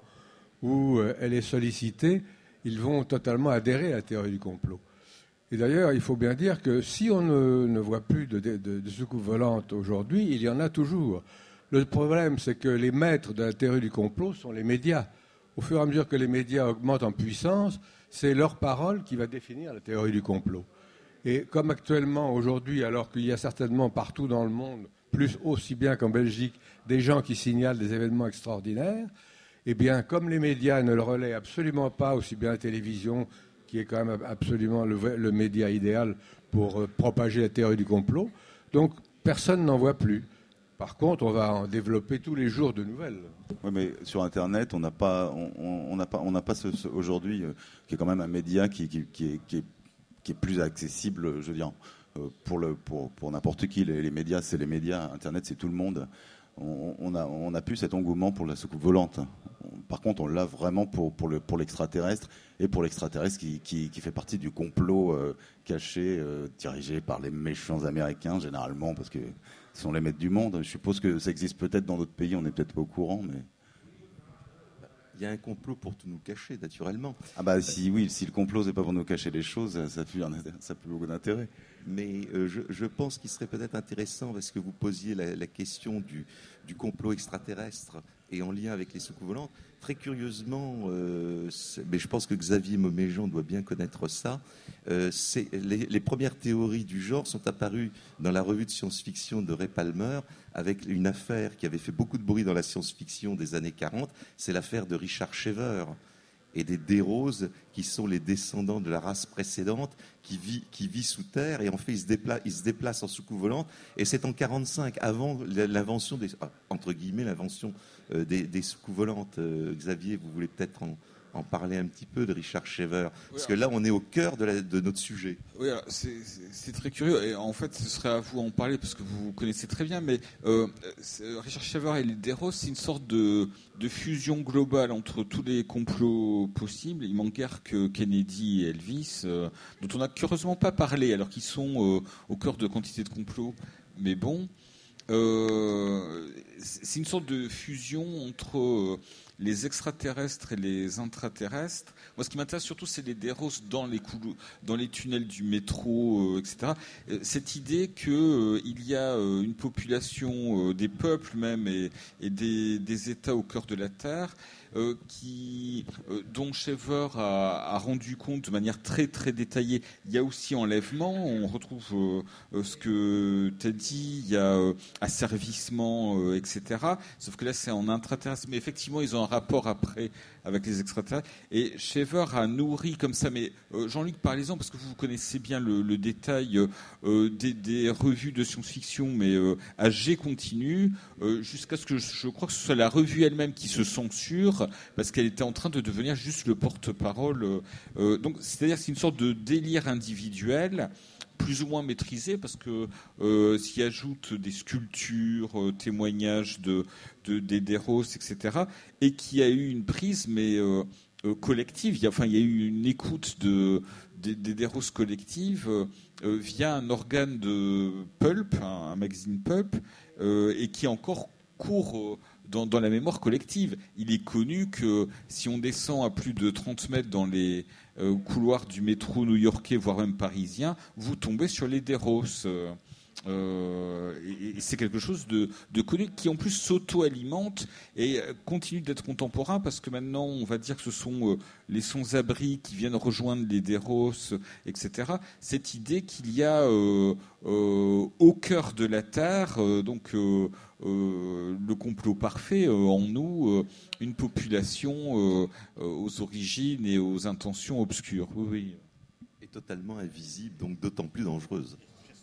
où euh, elle est sollicitée, ils vont totalement adhérer à la théorie du complot. Et d'ailleurs, il faut bien dire que si on ne, ne voit plus de, de, de, de soucoupes volantes aujourd'hui, il y en a toujours. Le problème, c'est que les maîtres de la théorie du complot sont les médias. Au fur et à mesure que les médias augmentent en puissance, c'est leur parole qui va définir la théorie du complot. Et comme actuellement, aujourd'hui, alors qu'il y a certainement partout dans le monde, plus aussi bien qu'en Belgique, des gens qui signalent des événements extraordinaires, eh bien, comme les médias ne le relaient absolument pas, aussi bien la télévision, qui est quand même absolument le, le média idéal pour euh, propager la théorie du complot, donc personne n'en voit plus. Par contre, on va en développer tous les jours de nouvelles. Oui, mais sur Internet, on n'a pas, on n'a pas, on n'a pas ce, ce, aujourd'hui, euh, qui est quand même un média qui, qui, qui, est, qui, est, qui est plus accessible, je veux dire, euh, pour, le, pour, pour n'importe qui. Les, les médias, c'est les médias. Internet, c'est tout le monde. On, on a, on a plus cet engouement pour la soucoupe volante. Par contre, on l'a vraiment pour, pour, le, pour l'extraterrestre et pour l'extraterrestre qui, qui, qui fait partie du complot euh, caché, euh, dirigé par les méchants américains, généralement, parce que ce sont les maîtres du monde. Je suppose que ça existe peut-être dans d'autres pays, on n'est peut-être pas au courant, mais... Il y a un complot pour tout nous cacher, naturellement. Ah bah si, oui, si le complot c'est pas pour nous cacher les choses, ça n'a plus beaucoup d'intérêt. Mais euh, je, je pense qu'il serait peut-être intéressant, parce que vous posiez la, la question du, du complot extraterrestre et en lien avec les soucoupes volantes. Très curieusement, euh, mais je pense que Xavier Mauméjean doit bien connaître ça, euh, c'est, les, les premières théories du genre sont apparues dans la revue de science-fiction de Ray Palmer, avec une affaire qui avait fait beaucoup de bruit dans la science-fiction des années quarante, c'est l'affaire de Richard Shaver et des Desroses, qui sont les descendants de la race précédente, qui vit, qui vit sous terre, et en fait, ils se déplacent, ils se déplacent en soucoupe volante. Et c'est en quarante-cinq, avant l'invention des, entre guillemets, l'invention euh, des, des soucoupes volantes. Euh, Xavier, vous voulez peut-être en, en parler un petit peu de Richard Shaver, parce oui, que là, on est au cœur de, la, de notre sujet. Oui, c'est, c'est, c'est très curieux, et en fait, ce serait à vous en parler, parce que vous connaissez très bien, mais euh, Richard Shaver et les Desroses, c'est une sorte de, de fusion globale entre tous les complots possibles. Il manque guère que Kennedy et Elvis, euh, dont on n'a curieusement pas parlé, alors qu'ils sont euh, au cœur de quantité de complots. Mais bon, euh, c'est une sorte de fusion entre... Euh, les extraterrestres et les intraterrestres. Moi, ce qui m'intéresse surtout, c'est les Desroses dans les coulou- dans les tunnels du métro, euh, et cetera. Cette idée qu'il euh, y a euh, une population, euh, des peuples même, et, et des, des États au cœur de la Terre, euh, qui, euh, dont Shaver a, a rendu compte de manière très très détaillée. Il y a aussi enlèvement. On retrouve euh, ce que tu as dit. Il y a euh, asservissement, euh, et cetera. Sauf que là, c'est en intraterrestre. Mais effectivement, ils ont un rapport après avec les extraterrestres. Et Shaver a nourri comme ça, mais euh, Jean-Luc, parlez-en, parce que vous connaissez bien le, le détail euh, des, des revues de science-fiction, mais euh, à jet continu, euh, jusqu'à ce que je, je crois que ce soit la revue elle-même qui se censure, parce qu'elle était en train de devenir juste le porte-parole. Euh, donc, c'est-à-dire que c'est une sorte de délire individuel, plus ou moins maîtrisé, parce que euh, s'y ajoutent des sculptures, euh, témoignages de, de, des Desroses, et cetera, et qui a eu une prise, mais euh, euh, collective. Il y a, enfin, il y a eu une écoute de, des, des Desroses collectives euh, euh, via un organe de Pulp, un, un magazine Pulp, euh, et qui encore court euh, dans, dans la mémoire collective. Il est connu que si on descend à plus de trente mètres dans les euh, couloirs du métro new-yorkais, voire même parisien, vous tombez sur les Desroses. Euh, euh, et, et c'est quelque chose de, de connu qui en plus s'auto-alimente et continue d'être contemporain, parce que maintenant on va dire que ce sont euh, les sans-abri qui viennent rejoindre les Desroses, et cetera. Cette idée qu'il y a euh, euh, au cœur de la Terre, euh, donc euh, euh, le complot parfait, euh, en nous, euh, une population euh, euh, aux origines et aux intentions obscures. Oui, oui. Et totalement invisible, donc d'autant plus dangereuse.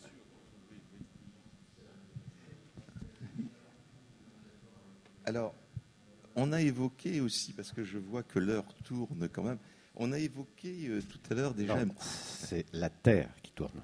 Alors, on a évoqué aussi, parce que je vois que l'heure tourne quand même, on a évoqué euh, tout à l'heure déjà... Non, un... c'est la Terre qui tourne.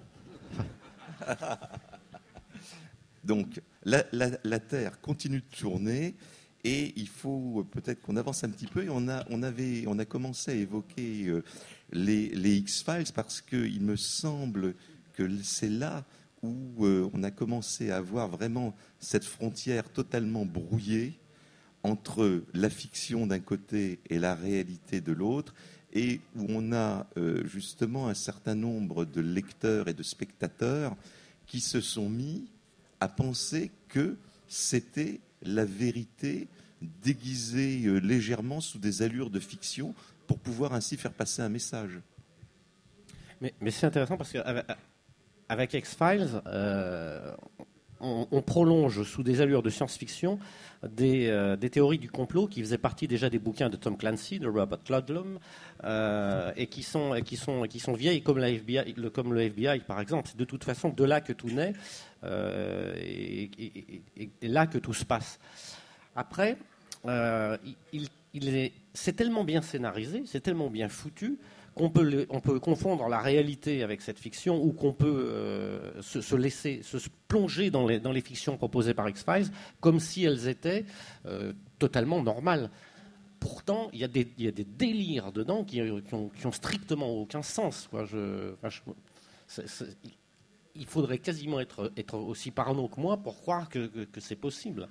Donc, la, la, la Terre continue de tourner, et il faut peut-être qu'on avance un petit peu. Et on a, on avait, on a commencé à évoquer euh, les, les X-Files, parce qu'il me semble que c'est là où euh, on a commencé à voir vraiment cette frontière totalement brouillée entre la fiction d'un côté et la réalité de l'autre, et où on a euh, justement un certain nombre de lecteurs et de spectateurs qui se sont mis à penser que c'était la vérité déguisée euh, légèrement sous des allures de fiction pour pouvoir ainsi faire passer un message. Mais, mais c'est intéressant parce qu'avec avec X-Files, euh, on, on prolonge sous des allures de science-fiction des, euh, des théories du complot qui faisaient partie déjà des bouquins de Tom Clancy, de Robert Ludlum, euh, et qui sont, qui, sont, qui sont vieilles comme, la F B I, le, comme le F B I, par exemple. C'est de toute façon de là que tout naît, euh, et, et, et, et là que tout se passe. Après, euh, il, il est, c'est tellement bien scénarisé, c'est tellement bien foutu, qu'on peut, le, on peut confondre la réalité avec cette fiction ou qu'on peut euh, se, se laisser se plonger dans les, dans les fictions proposées par X-Files comme si elles étaient euh, totalement normales. Pourtant, il y, y a des délires dedans qui, qui, ont, qui ont strictement aucun sens. Quoi. Je, enfin, je, c'est, c'est, il faudrait quasiment être, être aussi parano que moi pour croire que, que, que c'est possible.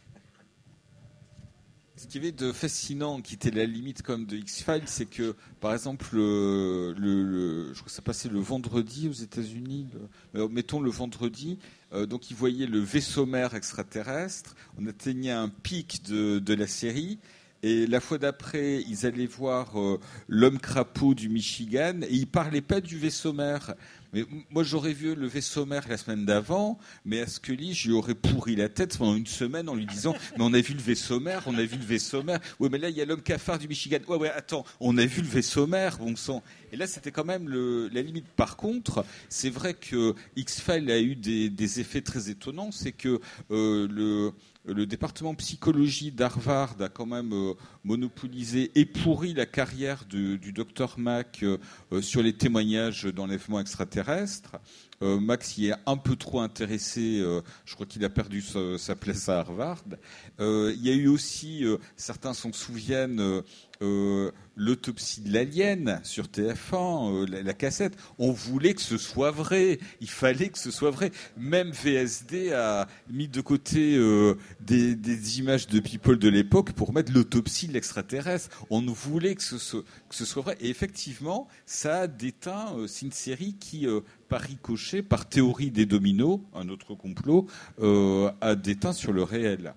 Ce qui avait de fascinant, qui était la limite comme de X-Files, c'est que, par exemple, le, le, le, je crois que ça passait le vendredi aux États-Unis. Le, mettons le vendredi, euh, donc ils voyaient le vaisseau mère extraterrestre. On atteignait un pic de, de la série. Et la fois d'après, ils allaient voir euh, l'homme crapaud du Michigan et ils parlaient pas du vaisseau mère. Mais moi, j'aurais vu le vaisseau mère la semaine d'avant, mais à Scully, je lui aurais pourri la tête pendant une semaine en lui disant « Mais on a vu le vaisseau mère, on a vu le vaisseau mère. Ouais, mais là, il y a l'homme cafard du Michigan. Ouais, ouais, attends, on a vu le vaisseau mère, bon sang. » Et là, c'était quand même le, la limite. Par contre, c'est vrai que X-Files a eu des, des effets très étonnants. C'est que euh, le... Le département psychologie d'Harvard a quand même euh, monopolisé et pourri la carrière de, du docteur Mac euh, sur les témoignages d'enlèvement extraterrestre. Euh, Max y est un peu trop intéressé. Euh, je crois qu'il a perdu sa, sa place à Harvard. Euh, il y a eu aussi, euh, certains s'en souviennent, euh, euh, l'autopsie de l'alien sur T F un, euh, la, la cassette. On voulait que ce soit vrai. Il fallait que ce soit vrai. Même V S D a mis de côté euh, des, des images de people de l'époque pour mettre l'autopsie de l'extraterrestre. On voulait que ce, soit, que ce soit vrai. Et effectivement, ça a déteint. Euh, c'est une série qui, euh, par ricochet, par théorie des dominos, un autre complot, euh, a déteint sur le réel.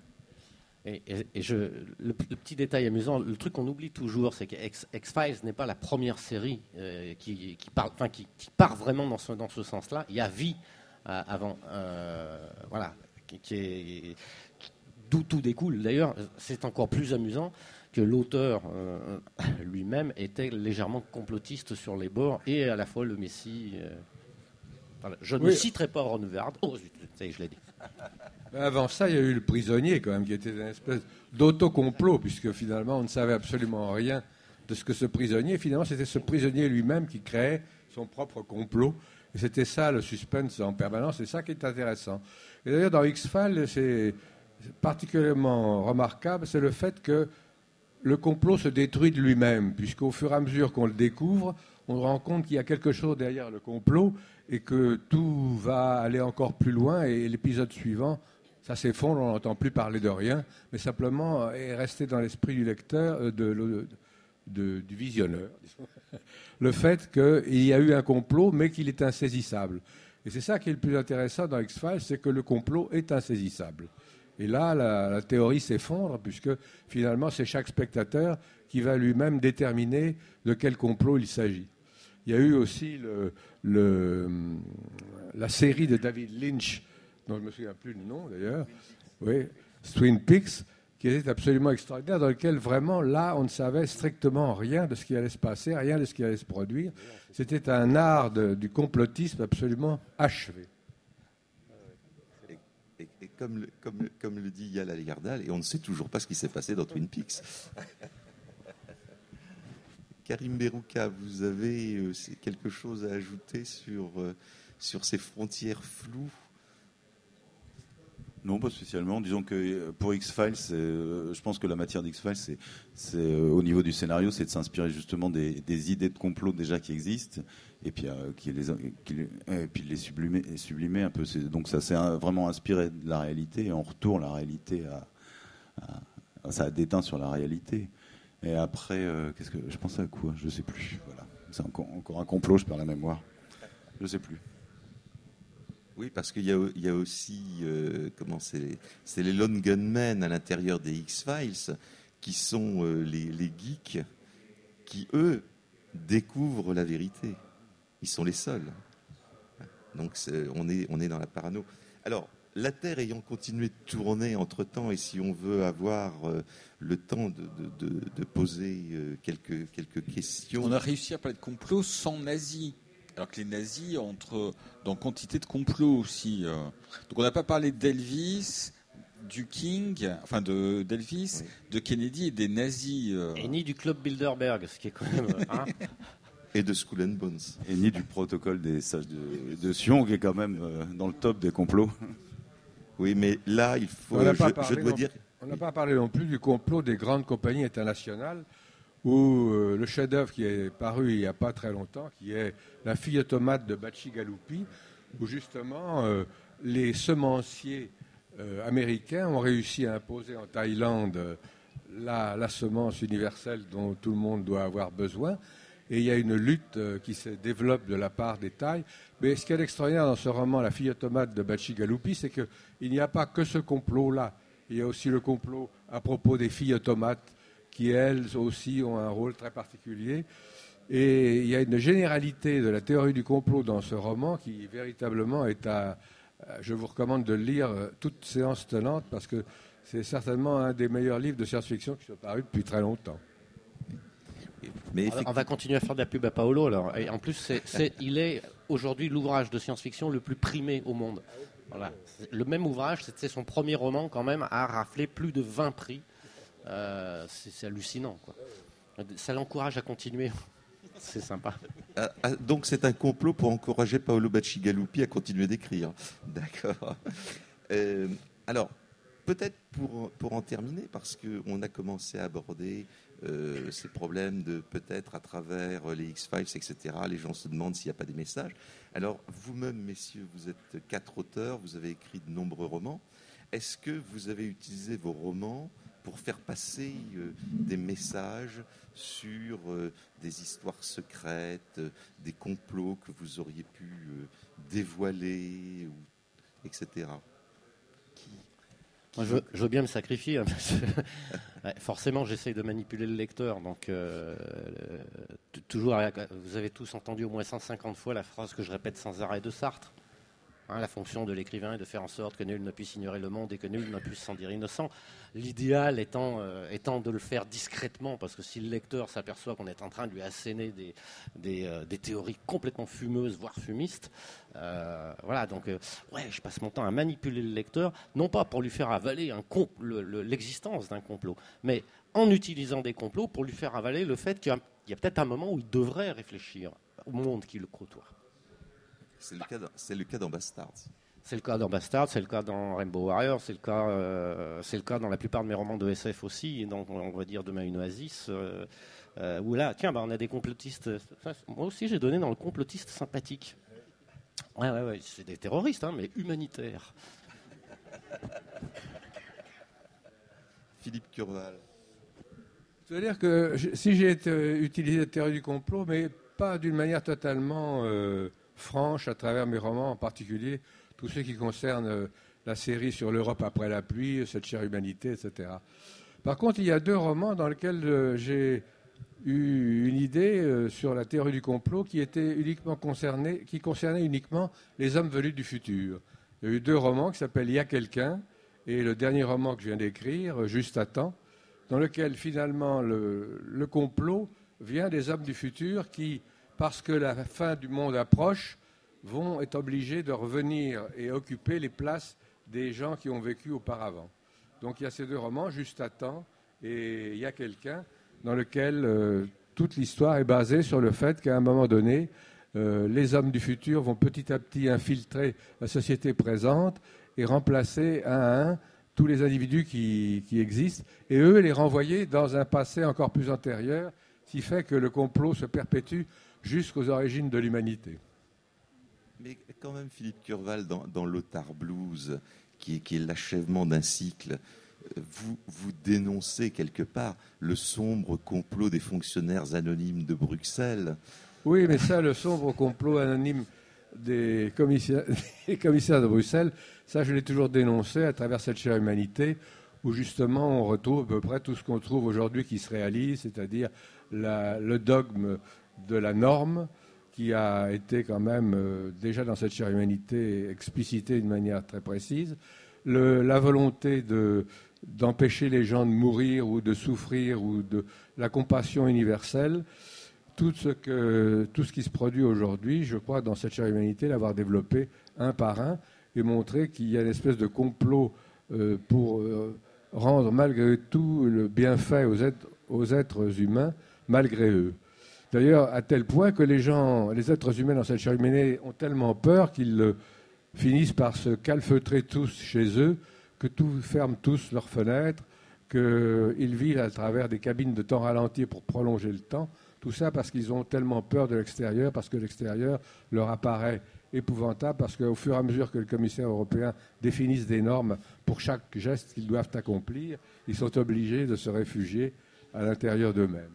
Et, et, et je, le, le petit détail amusant, le truc qu'on oublie toujours, c'est que X, X-Files n'est pas la première série euh, qui, qui, part, enfin, qui, qui part vraiment dans ce, dans ce sens-là. Il y a V euh, avant, euh, voilà, qui, qui est, qui, d'où tout découle. D'ailleurs, c'est encore plus amusant que l'auteur euh, lui-même était légèrement complotiste sur les bords et à la fois le Messie. Euh, voilà. Je oui. ne citerai pas Ron Hubbard. Oh, ça y est, je l'ai dit. Avant ça, il y a eu le prisonnier, quand même, qui était une espèce d'autocomplot, puisque finalement, on ne savait absolument rien de ce que ce prisonnier. Finalement, c'était ce prisonnier lui-même qui créait son propre complot. Et c'était ça, le suspense en permanence. C'est ça qui est intéressant. Et d'ailleurs, dans X-Files, c'est particulièrement remarquable, c'est le fait que le complot se détruit de lui-même, puisqu'au fur et à mesure qu'on le découvre, on se rend compte qu'il y a quelque chose derrière le complot et que tout va aller encore plus loin. Et l'épisode suivant, ça s'effondre, on n'entend plus parler de rien, mais simplement est resté dans l'esprit du lecteur, de, de, de, du visionneur, le fait qu'il y a eu un complot, mais qu'il est insaisissable. Et c'est ça qui est le plus intéressant dans X-Files, c'est que le complot est insaisissable. Et là, la, la théorie s'effondre, puisque finalement, c'est chaque spectateur qui va lui-même déterminer de quel complot il s'agit. Il y a eu aussi le, le, la série de David Lynch, dont je ne me souviens plus du nom d'ailleurs, oui, Twin Peaks, qui était absolument extraordinaire, dans lequel vraiment, là, on ne savait strictement rien de ce qui allait se passer, rien de ce qui allait se produire. C'était un art de, du complotisme absolument achevé. Et, et, et comme, le, comme, le, comme le dit Yal Aligardal, et on ne sait toujours pas ce qui s'est passé dans Twin Peaks. Karim Berouka, vous avez euh, quelque chose à ajouter sur, euh, sur ces frontières floues ? Non, pas spécialement. Disons que pour X-Files, c'est, euh, je pense que la matière d'X-Files, c'est, c'est euh, au niveau du scénario, c'est de s'inspirer justement des, des idées de complot déjà qui existent, et puis euh, qui les, qui les, et puis les sublimer, sublimer un peu. C'est, donc ça s'est vraiment inspiré de la réalité, et en retour, la réalité a, a, ça a déteint sur la réalité. Et après, euh, qu'est-ce que je pensais à quoi ? Je sais plus. Voilà, c'est encore, encore un complot. Je perds la mémoire. Je sais plus. Oui, parce qu'il y a, il y a aussi, euh, comment c'est, les, c'est les lone gunmen à l'intérieur des X-Files qui sont euh, les, les geeks qui, eux, découvrent la vérité. Ils sont les seuls. Donc, c'est, on, est, on est dans la parano. Alors, la Terre ayant continué de tourner entre-temps, et si on veut avoir euh, le temps de, de, de, de poser euh, quelques, quelques questions... On a réussi à parler de complot sans nazis. Alors que les nazis entrent dans quantité de complots aussi. Donc on n'a pas parlé d'Elvis, du King, enfin de, d'Elvis, oui. de Kennedy et des nazis. Et ni du Club Bilderberg, ce qui est quand même... Hein. Et de Skull and Bones. Et ni du protocole des sages de, de Sion, qui est quand même euh, dans le top des complots. Oui, mais là, il faut. On n'a Je, pas, je parlé dois non- dire. on n'a pas parlé non plus du complot des grandes compagnies internationales, où euh, le chef-d'œuvre qui est paru il n'y a pas très longtemps, qui est La fille automate de Bacigalupi, où justement euh, les semenciers euh, américains ont réussi à imposer en Thaïlande euh, la, la semence universelle dont tout le monde doit avoir besoin. Et il y a une lutte euh, qui se développe de la part des Thaïs. Mais ce qui est extraordinaire dans ce roman, La fille automate de Bacigalupi, c'est qu'il n'y a pas que ce complot-là. Il y a aussi le complot à propos des filles automates, qui elles aussi ont un rôle très particulier. Et il y a une généralité de la théorie du complot dans ce roman qui véritablement est à... Je vous recommande de le lire toute séance tenante, parce que c'est certainement un des meilleurs livres de science-fiction qui soit paru depuis très longtemps. Mais On va- On va continuer à faire de la pub à Paolo. Alors. Et en plus, c'est, c'est, il est aujourd'hui l'ouvrage de science-fiction le plus primé au monde. Voilà. C'est le même ouvrage, c'était son premier roman quand même, a raflé plus de vingt prix. Euh, c'est, c'est hallucinant, quoi. Ça l'encourage à continuer. C'est sympa. Ah, ah, donc c'est un complot pour encourager Paolo Bacigalupi à continuer d'écrire. D'accord. Euh, alors, peut-être pour, pour en terminer, parce qu'on a commencé à aborder euh, ces problèmes de peut-être à travers les X-Files, et cetera, les gens se demandent s'il n'y a pas des messages. Alors, vous-même, messieurs, vous êtes quatre auteurs, vous avez écrit de nombreux romans. Est-ce que vous avez utilisé vos romans pour faire passer euh, des messages sur euh, des histoires secrètes, euh, des complots que vous auriez pu euh, dévoiler, ou, et cetera. Qui, qui Moi, je, veux, je veux bien me sacrifier. Hein, parce que, ouais, forcément, j'essaye de manipuler le lecteur. Donc, euh, t- toujours, vous avez tous entendu au moins cent cinquante fois la phrase que je répète sans arrêt de Sartre. Hein, la fonction de l'écrivain est de faire en sorte que nul ne puisse ignorer le monde et que nul ne puisse s'en dire innocent. L'idéal étant, euh, étant de le faire discrètement, parce que si le lecteur s'aperçoit qu'on est en train de lui asséner des, des, euh, des théories complètement fumeuses, voire fumistes, euh, voilà, donc euh, ouais, je passe mon temps à manipuler le lecteur, non pas pour lui faire avaler un com- le, le, l'existence d'un complot, mais en utilisant des complots pour lui faire avaler le fait qu'il y a, il y a peut-être un moment où il devrait réfléchir au monde qui le côtoie. C'est le cas dans, c'est le cas dans Bastards. C'est le cas dans Bastard, c'est le cas dans Rainbow Warrior, c'est le cas, euh, c'est le cas dans la plupart de mes romans de S F aussi, et donc on va dire Demain une oasis, euh, euh, où là, tiens, bah, on a des complotistes. Enfin, moi aussi, j'ai donné dans le complotiste sympathique. Ouais, ouais, ouais, c'est des terroristes, hein, mais humanitaires. Philippe Curval. C'est-à-dire que je- si j'ai été- utilisé la théorie du complot, mais pas d'une manière totalement euh, franche à travers mes romans, en particulier tous ceux qui concernent euh, la série sur l'Europe après la pluie, Cette chère humanité, et cetera. Par contre, il y a deux romans dans lesquels euh, j'ai eu une idée euh, sur la théorie du complot qui était uniquement concernée, qui concernait uniquement les hommes venus du futur. Il y a eu deux romans qui s'appellent Il y a quelqu'un et le dernier roman que je viens d'écrire, Juste à temps, dans lequel finalement le, le complot vient des hommes du futur qui, parce que la fin du monde approche, vont être obligés de revenir et occuper les places des gens qui ont vécu auparavant. Donc il y a ces deux romans, Juste à temps et Il y a quelqu'un, dans lequel euh, toute l'histoire est basée sur le fait qu'à un moment donné, euh, les hommes du futur vont petit à petit infiltrer la société présente et remplacer un à un tous les individus qui, qui existent, et eux les renvoyer dans un passé encore plus antérieur, ce qui fait que le complot se perpétue jusqu'aux origines de l'humanité. Mais quand même, Philippe Curval, dans, dans Lothar Blues, qui est, qui est l'achèvement d'un cycle, vous, vous dénoncez quelque part le sombre complot des fonctionnaires anonymes de Bruxelles. Oui, mais ça, le sombre complot anonyme des commissaires, des commissaires de Bruxelles, ça, je l'ai toujours dénoncé à travers Cette chère humanité, où justement on retrouve à peu près tout ce qu'on trouve aujourd'hui qui se réalise, c'est-à-dire la, le dogme de la norme, qui a été quand même euh, déjà dans Cette chère humanité explicité d'une manière très précise, le, la volonté de, d'empêcher les gens de mourir ou de souffrir, ou de la compassion universelle. Tout ce, que, tout ce qui se produit aujourd'hui, je crois, dans Cette chère humanité, l'avoir développé un par un et montrer qu'il y a une espèce de complot euh, pour euh, rendre malgré tout le bienfait aux êtres, aux êtres humains, malgré eux. D'ailleurs, à tel point que les gens, les êtres humains dans cette cheminée ont tellement peur qu'ils euh, finissent par se calfeutrer tous chez eux, que tout ferment tous leurs fenêtres, qu'ils vivent à travers des cabines de temps ralenti pour prolonger le temps. Tout ça parce qu'ils ont tellement peur de l'extérieur, parce que l'extérieur leur apparaît épouvantable, parce qu'au fur et à mesure que le commissaire européen définisse des normes pour chaque geste qu'ils doivent accomplir, ils sont obligés de se réfugier à l'intérieur d'eux-mêmes.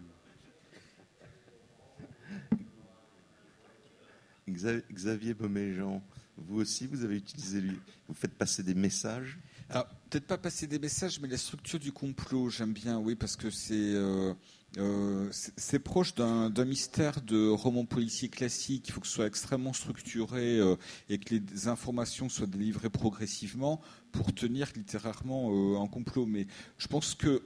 Xavier Beauméjean, vous aussi, vous avez utilisé, vous faites passer des messages. Alors, peut-être pas passer des messages, mais la structure du complot, j'aime bien, oui, parce que c'est euh, euh, c'est proche d'un mystère de roman policier classique. Il faut que ce soit extrêmement structuré euh, et que les informations soient délivrées progressivement pour tenir littérairement euh, un complot. Mais je pense que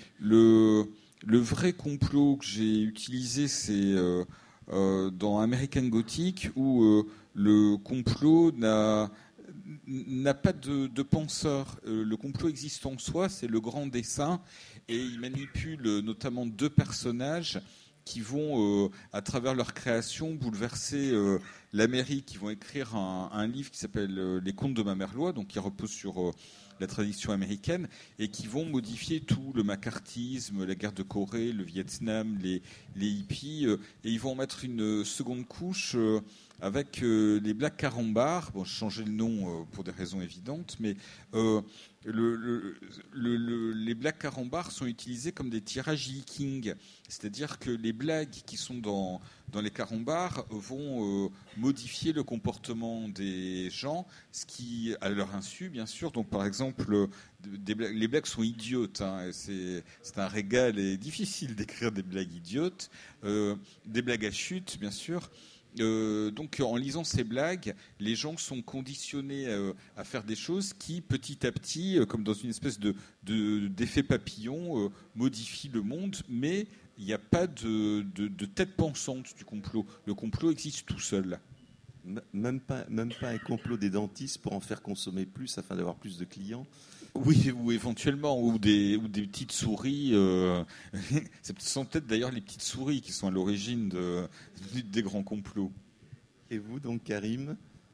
le, le vrai complot que j'ai utilisé, c'est euh, euh, dans American Gothic, où euh, le complot n'a n'a pas de, de penseur. Euh, le complot existe en soi, c'est le grand dessein, et il manipule notamment deux personnages qui vont, euh, à travers leur création, bouleverser euh, l'Amérique, qui vont écrire un, un livre qui s'appelle euh, Les Contes de ma mère Loi, donc qui repose sur euh, la tradition américaine, et qui vont modifier tout, le macartisme, la guerre de Corée, le Vietnam, les, les hippies, euh, et ils vont en mettre une seconde couche euh, avec euh, les Black Carambars. Bon, j'ai changé le nom euh, pour des raisons évidentes, mais euh, le, le, le, le, les Black Carambars sont utilisés comme des tirages leaking, c'est-à-dire que les blagues qui sont dans, dans les carambars vont euh, modifier le comportement des gens, ce qui, à leur insu, bien sûr. Donc, par exemple, des blagues, les blagues sont idiotes, hein, c'est un régal et difficile d'écrire des blagues idiotes, euh, des blagues à chute, bien sûr. Euh, donc en lisant ces blagues, les gens sont conditionnés euh, à faire des choses qui, petit à petit, euh, comme dans une espèce de, de, d'effet papillon, euh, modifient le monde, mais il n'y a pas de, de, de tête pensante du complot. Le complot existe tout seul. Même pas, même pas un complot des dentistes pour en faire consommer plus afin d'avoir plus de clients. Oui, ou éventuellement, ou des, ou des petites souris. Euh, ce sont peut-être d'ailleurs les petites souris qui sont à l'origine de, des grands complots. Et vous, donc, Karim?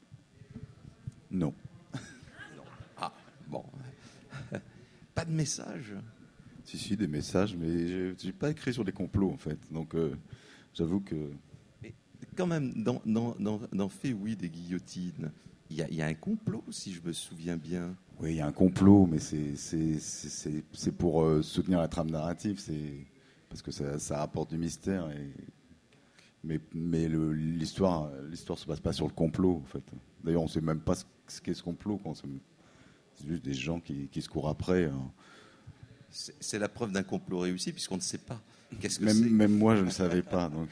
Non. Non. Ah, bon. Pas de message? Si, si, des messages, mais je n'ai pas écrit sur des complots, en fait. Donc, euh, j'avoue que... Mais quand même, dans, dans, dans, dans Fait, oui, des guillotines, il y, y a un complot, si je me souviens bien. Oui, il y a un complot, mais c'est pour euh, soutenir la trame narrative, parce que ça, ça apporte du mystère. Et, mais mais l'histoire ne se base pas sur le complot, en fait. D'ailleurs, on ne sait même pas ce, ce qu'est ce complot. C'est juste des gens qui, qui se courent après. Hein. C'est la preuve d'un complot réussi, puisqu'on ne sait pas. Qu'est-ce que même, c'est? Même moi, je ne savais pas. Donc.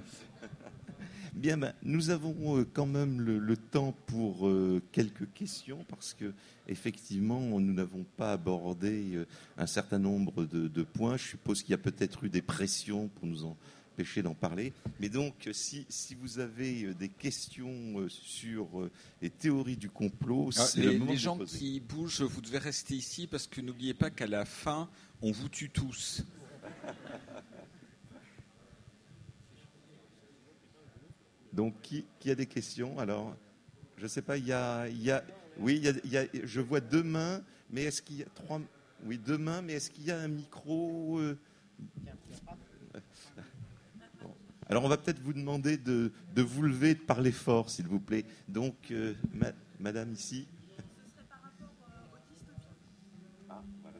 Bien, ben, nous avons euh, quand même le, le temps pour euh, quelques questions, parce que effectivement, nous n'avons pas abordé euh, un certain nombre de, de points. Je suppose qu'il y a peut-être eu des pressions pour nous empêcher d'en parler. Mais donc, si, si vous avez des questions euh, sur euh, les théories du complot, c'est le moment les de gens poser. qui bougent, vous devez rester ici, parce que n'oubliez pas qu'à la fin, on vous tue tous. Donc, qui, qui a des questions? Alors, je ne sais pas, il y a, il y a, oui, il y a, il y a, je vois deux mains, mais est-ce qu'il y a trois, oui, deux mains, mais est-ce qu'il y a un micro euh... Bon. Alors, on va peut-être vous demander de, de vous lever et de parler fort, s'il vous plaît. Donc, euh, ma, madame ici. Ce serait par rapport euh, aux dystopies. Ah, voilà.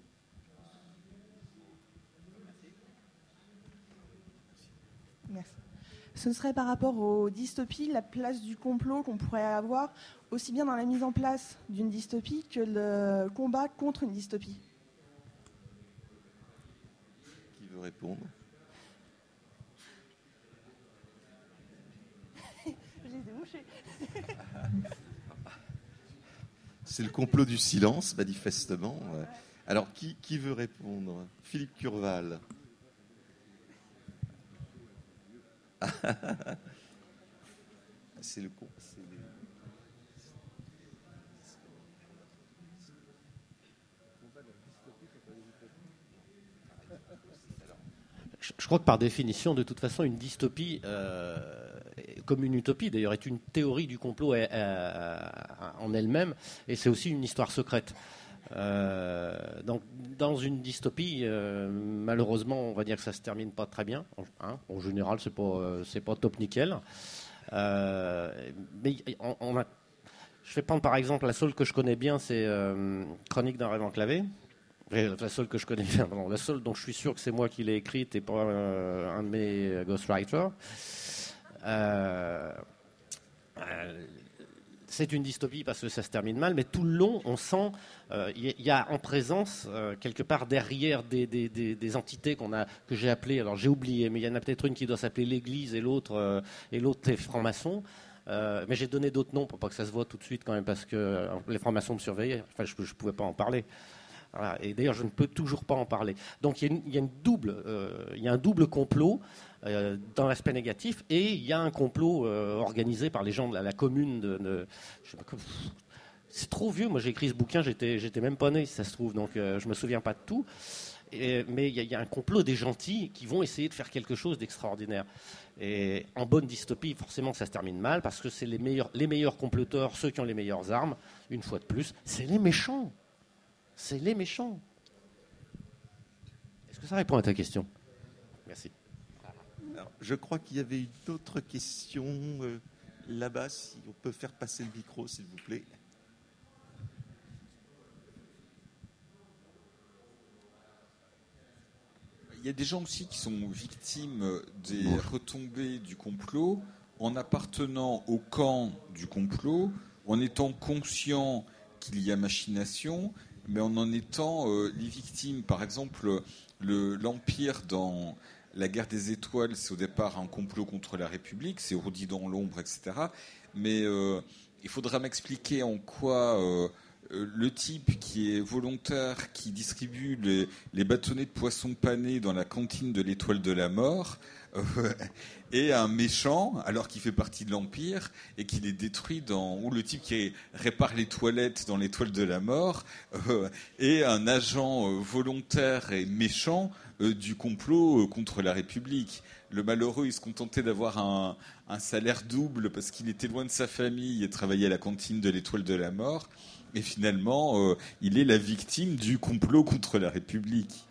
Merci. Ce serait par rapport aux dystopies, la place du complot qu'on pourrait avoir aussi bien dans la mise en place d'une dystopie que le combat contre une dystopie. Qui veut répondre? Je les ai mouchés. C'est le complot du silence, manifestement. Alors, qui, qui veut répondre? Philippe Curval. C'est le con. Les... Je, je crois que par définition, de toute façon, une dystopie, euh, comme une utopie d'ailleurs, est une théorie du complot euh, euh, en elle-même, et c'est aussi une histoire secrète. Euh, donc, dans une dystopie, euh, malheureusement, on va dire que ça se termine pas très bien. Hein, en général, c'est pas, euh, c'est pas top nickel. Euh, mais on, on a, je vais prendre par exemple la seule que je connais bien, c'est euh, Chronique d'un rêve enclavé. La seule que je connais bien, non, la seule dont je suis sûr que c'est moi qui l'ai écrite et pas euh, un de mes ghostwriters. Euh, euh, c'est une dystopie parce que ça se termine mal, mais tout le long, on sent il euh, y, y a en présence euh, quelque part derrière des, des, des, des entités qu'on a, que j'ai appelées. Alors j'ai oublié, mais il y en a peut-être une qui doit s'appeler l'Église et l'autre euh, et l'autre est franc-maçon. Euh, mais j'ai donné d'autres noms pour pas que ça se voit tout de suite quand même parce que euh, les francs-maçons me surveillaient. Enfin, je, je pouvais pas en parler. Voilà. Et d'ailleurs, je ne peux toujours pas en parler. Donc, il y, y a une double, euh, il y a un double complot euh, dans l'aspect négatif, et il y a un complot euh, organisé par les gens de la, la commune. De, de, je sais pas, c'est trop vieux. Moi, j'ai écrit ce bouquin, j'étais, j'étais même pas né, si ça se trouve, donc euh, je me souviens pas de tout. Et, mais il y, y a un complot des gentils qui vont essayer de faire quelque chose d'extraordinaire. Et en bonne dystopie, forcément, ça se termine mal parce que c'est les meilleurs, les meilleurs comploteurs, ceux qui ont les meilleures armes. Une fois de plus, c'est les méchants. C'est les méchants. Est-ce que ça répond à ta question? Merci. Alors, je crois qu'il y avait une autre question euh, là-bas. Si on peut faire passer le micro, s'il vous plaît. Il y a des gens aussi qui sont victimes des retombées du complot en appartenant au camp du complot, en étant conscients qu'il y a machination, mais en en étant euh, les victimes. Par exemple, le, l'Empire dans la guerre des étoiles, c'est au départ un complot contre la République, c'est ourdi dans l'ombre, et cetera. Mais euh, il faudra m'expliquer en quoi euh, le type qui est volontaire, qui distribue les, les bâtonnets de poisson pané dans la cantine de l'Étoile de la Mort, euh, est un méchant, alors qu'il fait partie de l'Empire, et qu'il est détruit dans... Ou le type qui répare les toilettes dans l'Étoile de la Mort, euh, est un agent euh, volontaire et méchant euh, du complot euh, contre la République. Le malheureux, il se contentait d'avoir un, un salaire double parce qu'il était loin de sa famille et travaillait à la cantine de l'Étoile de la Mort. Et finalement, euh, il est la victime du complot contre la République.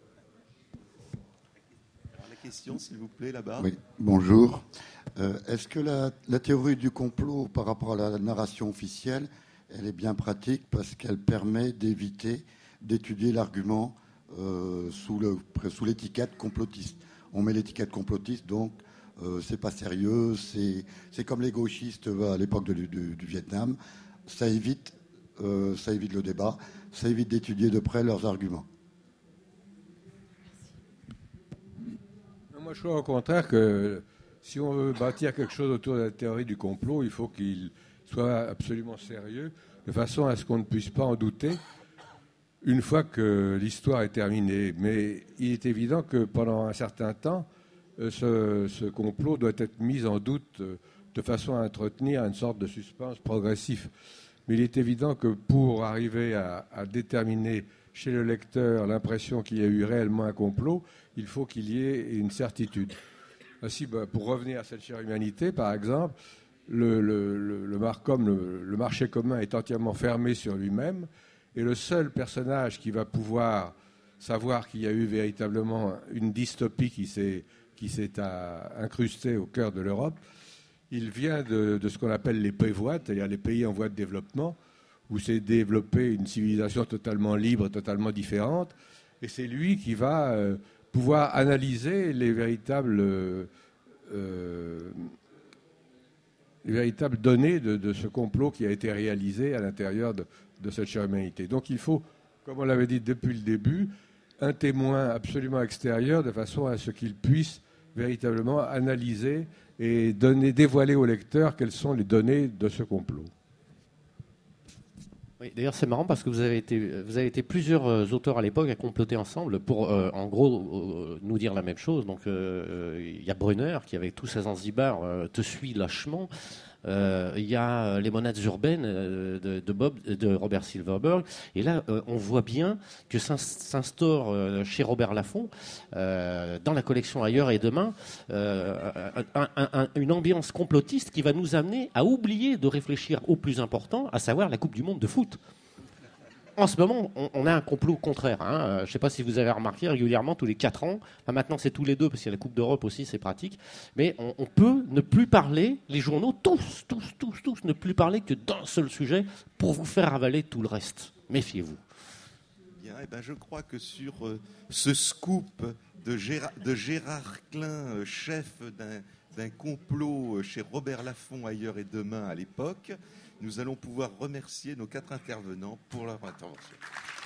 Alors, la question, s'il vous plaît, là-bas. Oui, bonjour. Euh, est-ce que la, la théorie du complot par rapport à la narration officielle, elle est bien pratique parce qu'elle permet d'éviter d'étudier l'argument euh, sous, le, sous l'étiquette complotiste. On met l'étiquette complotiste, donc euh, c'est pas sérieux, c'est, c'est comme les gauchistes à l'époque de, du, du Vietnam. Ça évite... Euh, ça évite le débat, ça évite d'étudier de près leurs arguments. Moi, je crois au contraire que si on veut bâtir quelque chose autour de la théorie du complot, il faut qu'il soit absolument sérieux, de façon à ce qu'on ne puisse pas en douter une fois que l'histoire est terminée. Mais il est évident que pendant un certain temps, ce, ce complot doit être mis en doute de façon à entretenir une sorte de suspense progressif. Mais il est évident que pour arriver à, à déterminer chez le lecteur l'impression qu'il y a eu réellement un complot, il faut qu'il y ait une certitude. Ainsi, ben, pour revenir à cette chère humanité, par exemple, le, le, le, le, Marcom, le, le marché commun est entièrement fermé sur lui-même, et le seul personnage qui va pouvoir savoir qu'il y a eu véritablement une dystopie qui s'est, qui s'est à, incrustée au cœur de l'Europe, il vient de, de ce qu'on appelle les P V O T, c'est-à-dire les pays en voie de développement, où s'est développée une civilisation totalement libre, totalement différente. Et c'est lui qui va euh, pouvoir analyser les véritables, euh, les véritables données de, de ce complot qui a été réalisé à l'intérieur de, de cette chère humanité. Donc il faut, comme on l'avait dit depuis le début, un témoin absolument extérieur de façon à ce qu'il puisse véritablement analyser et donner, dévoiler au lecteur quelles sont les données de ce complot. Oui, d'ailleurs, c'est marrant parce que vous avez été, vous avez été plusieurs auteurs à l'époque à comploter ensemble pour, euh, en gros, euh, nous dire la même chose. Donc, euh, il y a Brunner qui, avec tous ses Zanzibar, euh, te suit lâchement. euh, il y a Les Monades urbaines euh, de, de, Bob, de Robert Silverberg. Et là, euh, on voit bien que s'instaure euh, chez Robert Laffont, euh, dans la collection Ailleurs et Demain, euh, un, un, un, une ambiance complotiste qui va nous amener à oublier de réfléchir au plus important, à savoir la Coupe du Monde de foot. En ce moment, on, on a un complot contraire. Hein. Je ne sais pas si vous avez remarqué, régulièrement, tous les quatre ans, enfin, maintenant c'est tous les deux, parce qu'il y a la Coupe d'Europe aussi, c'est pratique, mais on, on peut ne plus parler, les journaux, tous, tous, tous, tous, ne plus parler que d'un seul sujet pour vous faire avaler tout le reste. Méfiez-vous. Bien, eh ben, je crois que sur euh, ce scoop de Gérard, de Gérard Klein, euh, chef d'un, d'un complot chez Robert Laffont, Ailleurs et Demain à l'époque, nous allons pouvoir remercier nos quatre intervenants pour leur intervention.